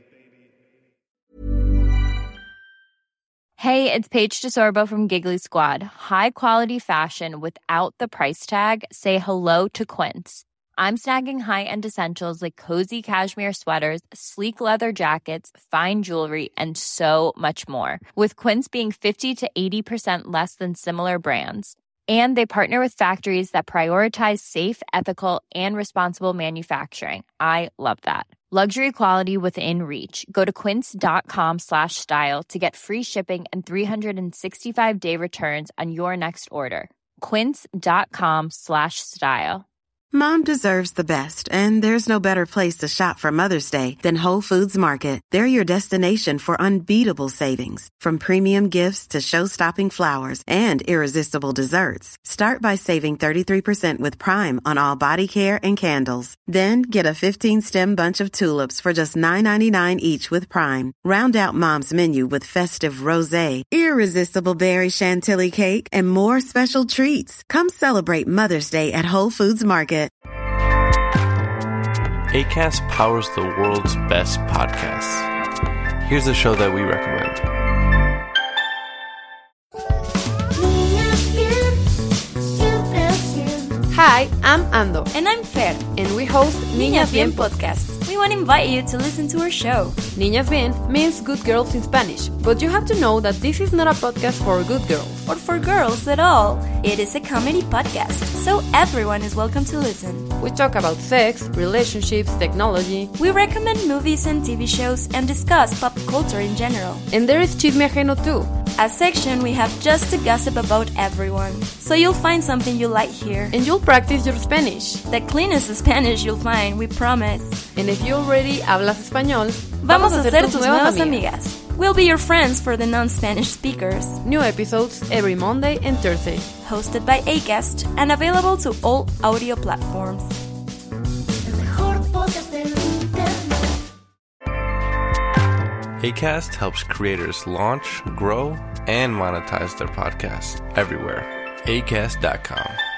Hey, it's Paige DeSorbo from Giggly Squad. High quality fashion without the price tag. Say hello to Quince. I'm snagging high-end essentials like cozy cashmere sweaters, sleek leather jackets, fine jewelry, and so much more. With Quince being fifty to eighty percent less than similar brands. And they partner with factories that prioritize safe, ethical, and responsible manufacturing. I love that. Luxury quality within reach. Go to quince.com slash style to get free shipping and three sixty-five day returns on your next order. Quince.com slash style. Mom deserves the best, and there's no better place to shop for Mother's Day than Whole Foods Market. They're your destination for unbeatable savings, from premium gifts to show-stopping flowers and irresistible desserts. Start by saving thirty-three percent with Prime on all body care and candles. Then get a fifteen-stem bunch of tulips for just nine ninety-nine each with Prime. Round out Mom's menu with festive rosé, irresistible berry chantilly cake, and more special treats. Come celebrate Mother's Day at Whole Foods Market. Acast powers the world's best podcasts. here's a show that we recommend. Hi, I'm Ando. And I'm Fer. And we host Niñas Bien podcast. We want to invite you to listen to our show. Niñas Bien means good girls in Spanish, but you have to know that this is not a podcast for good girls. Or for girls at all. It is a comedy podcast, so everyone is welcome to listen. We talk about sex, relationships, technology. We recommend movies and T V shows and discuss pop culture in general. And there is Chisme Ajeno too. A section we have just to gossip about everyone. So you'll find something you like here. And you'll practice your Spanish. The cleanest Spanish you'll find, we promise. And if you already hablas español, vamos a ser tus nuevas amigas. We'll be your friends for the non-Spanish speakers. New episodes every Monday and Thursday. Hosted by Acast and available to all audio platforms. Acast helps creators launch, grow, and monetize their podcasts everywhere. Acast dot com.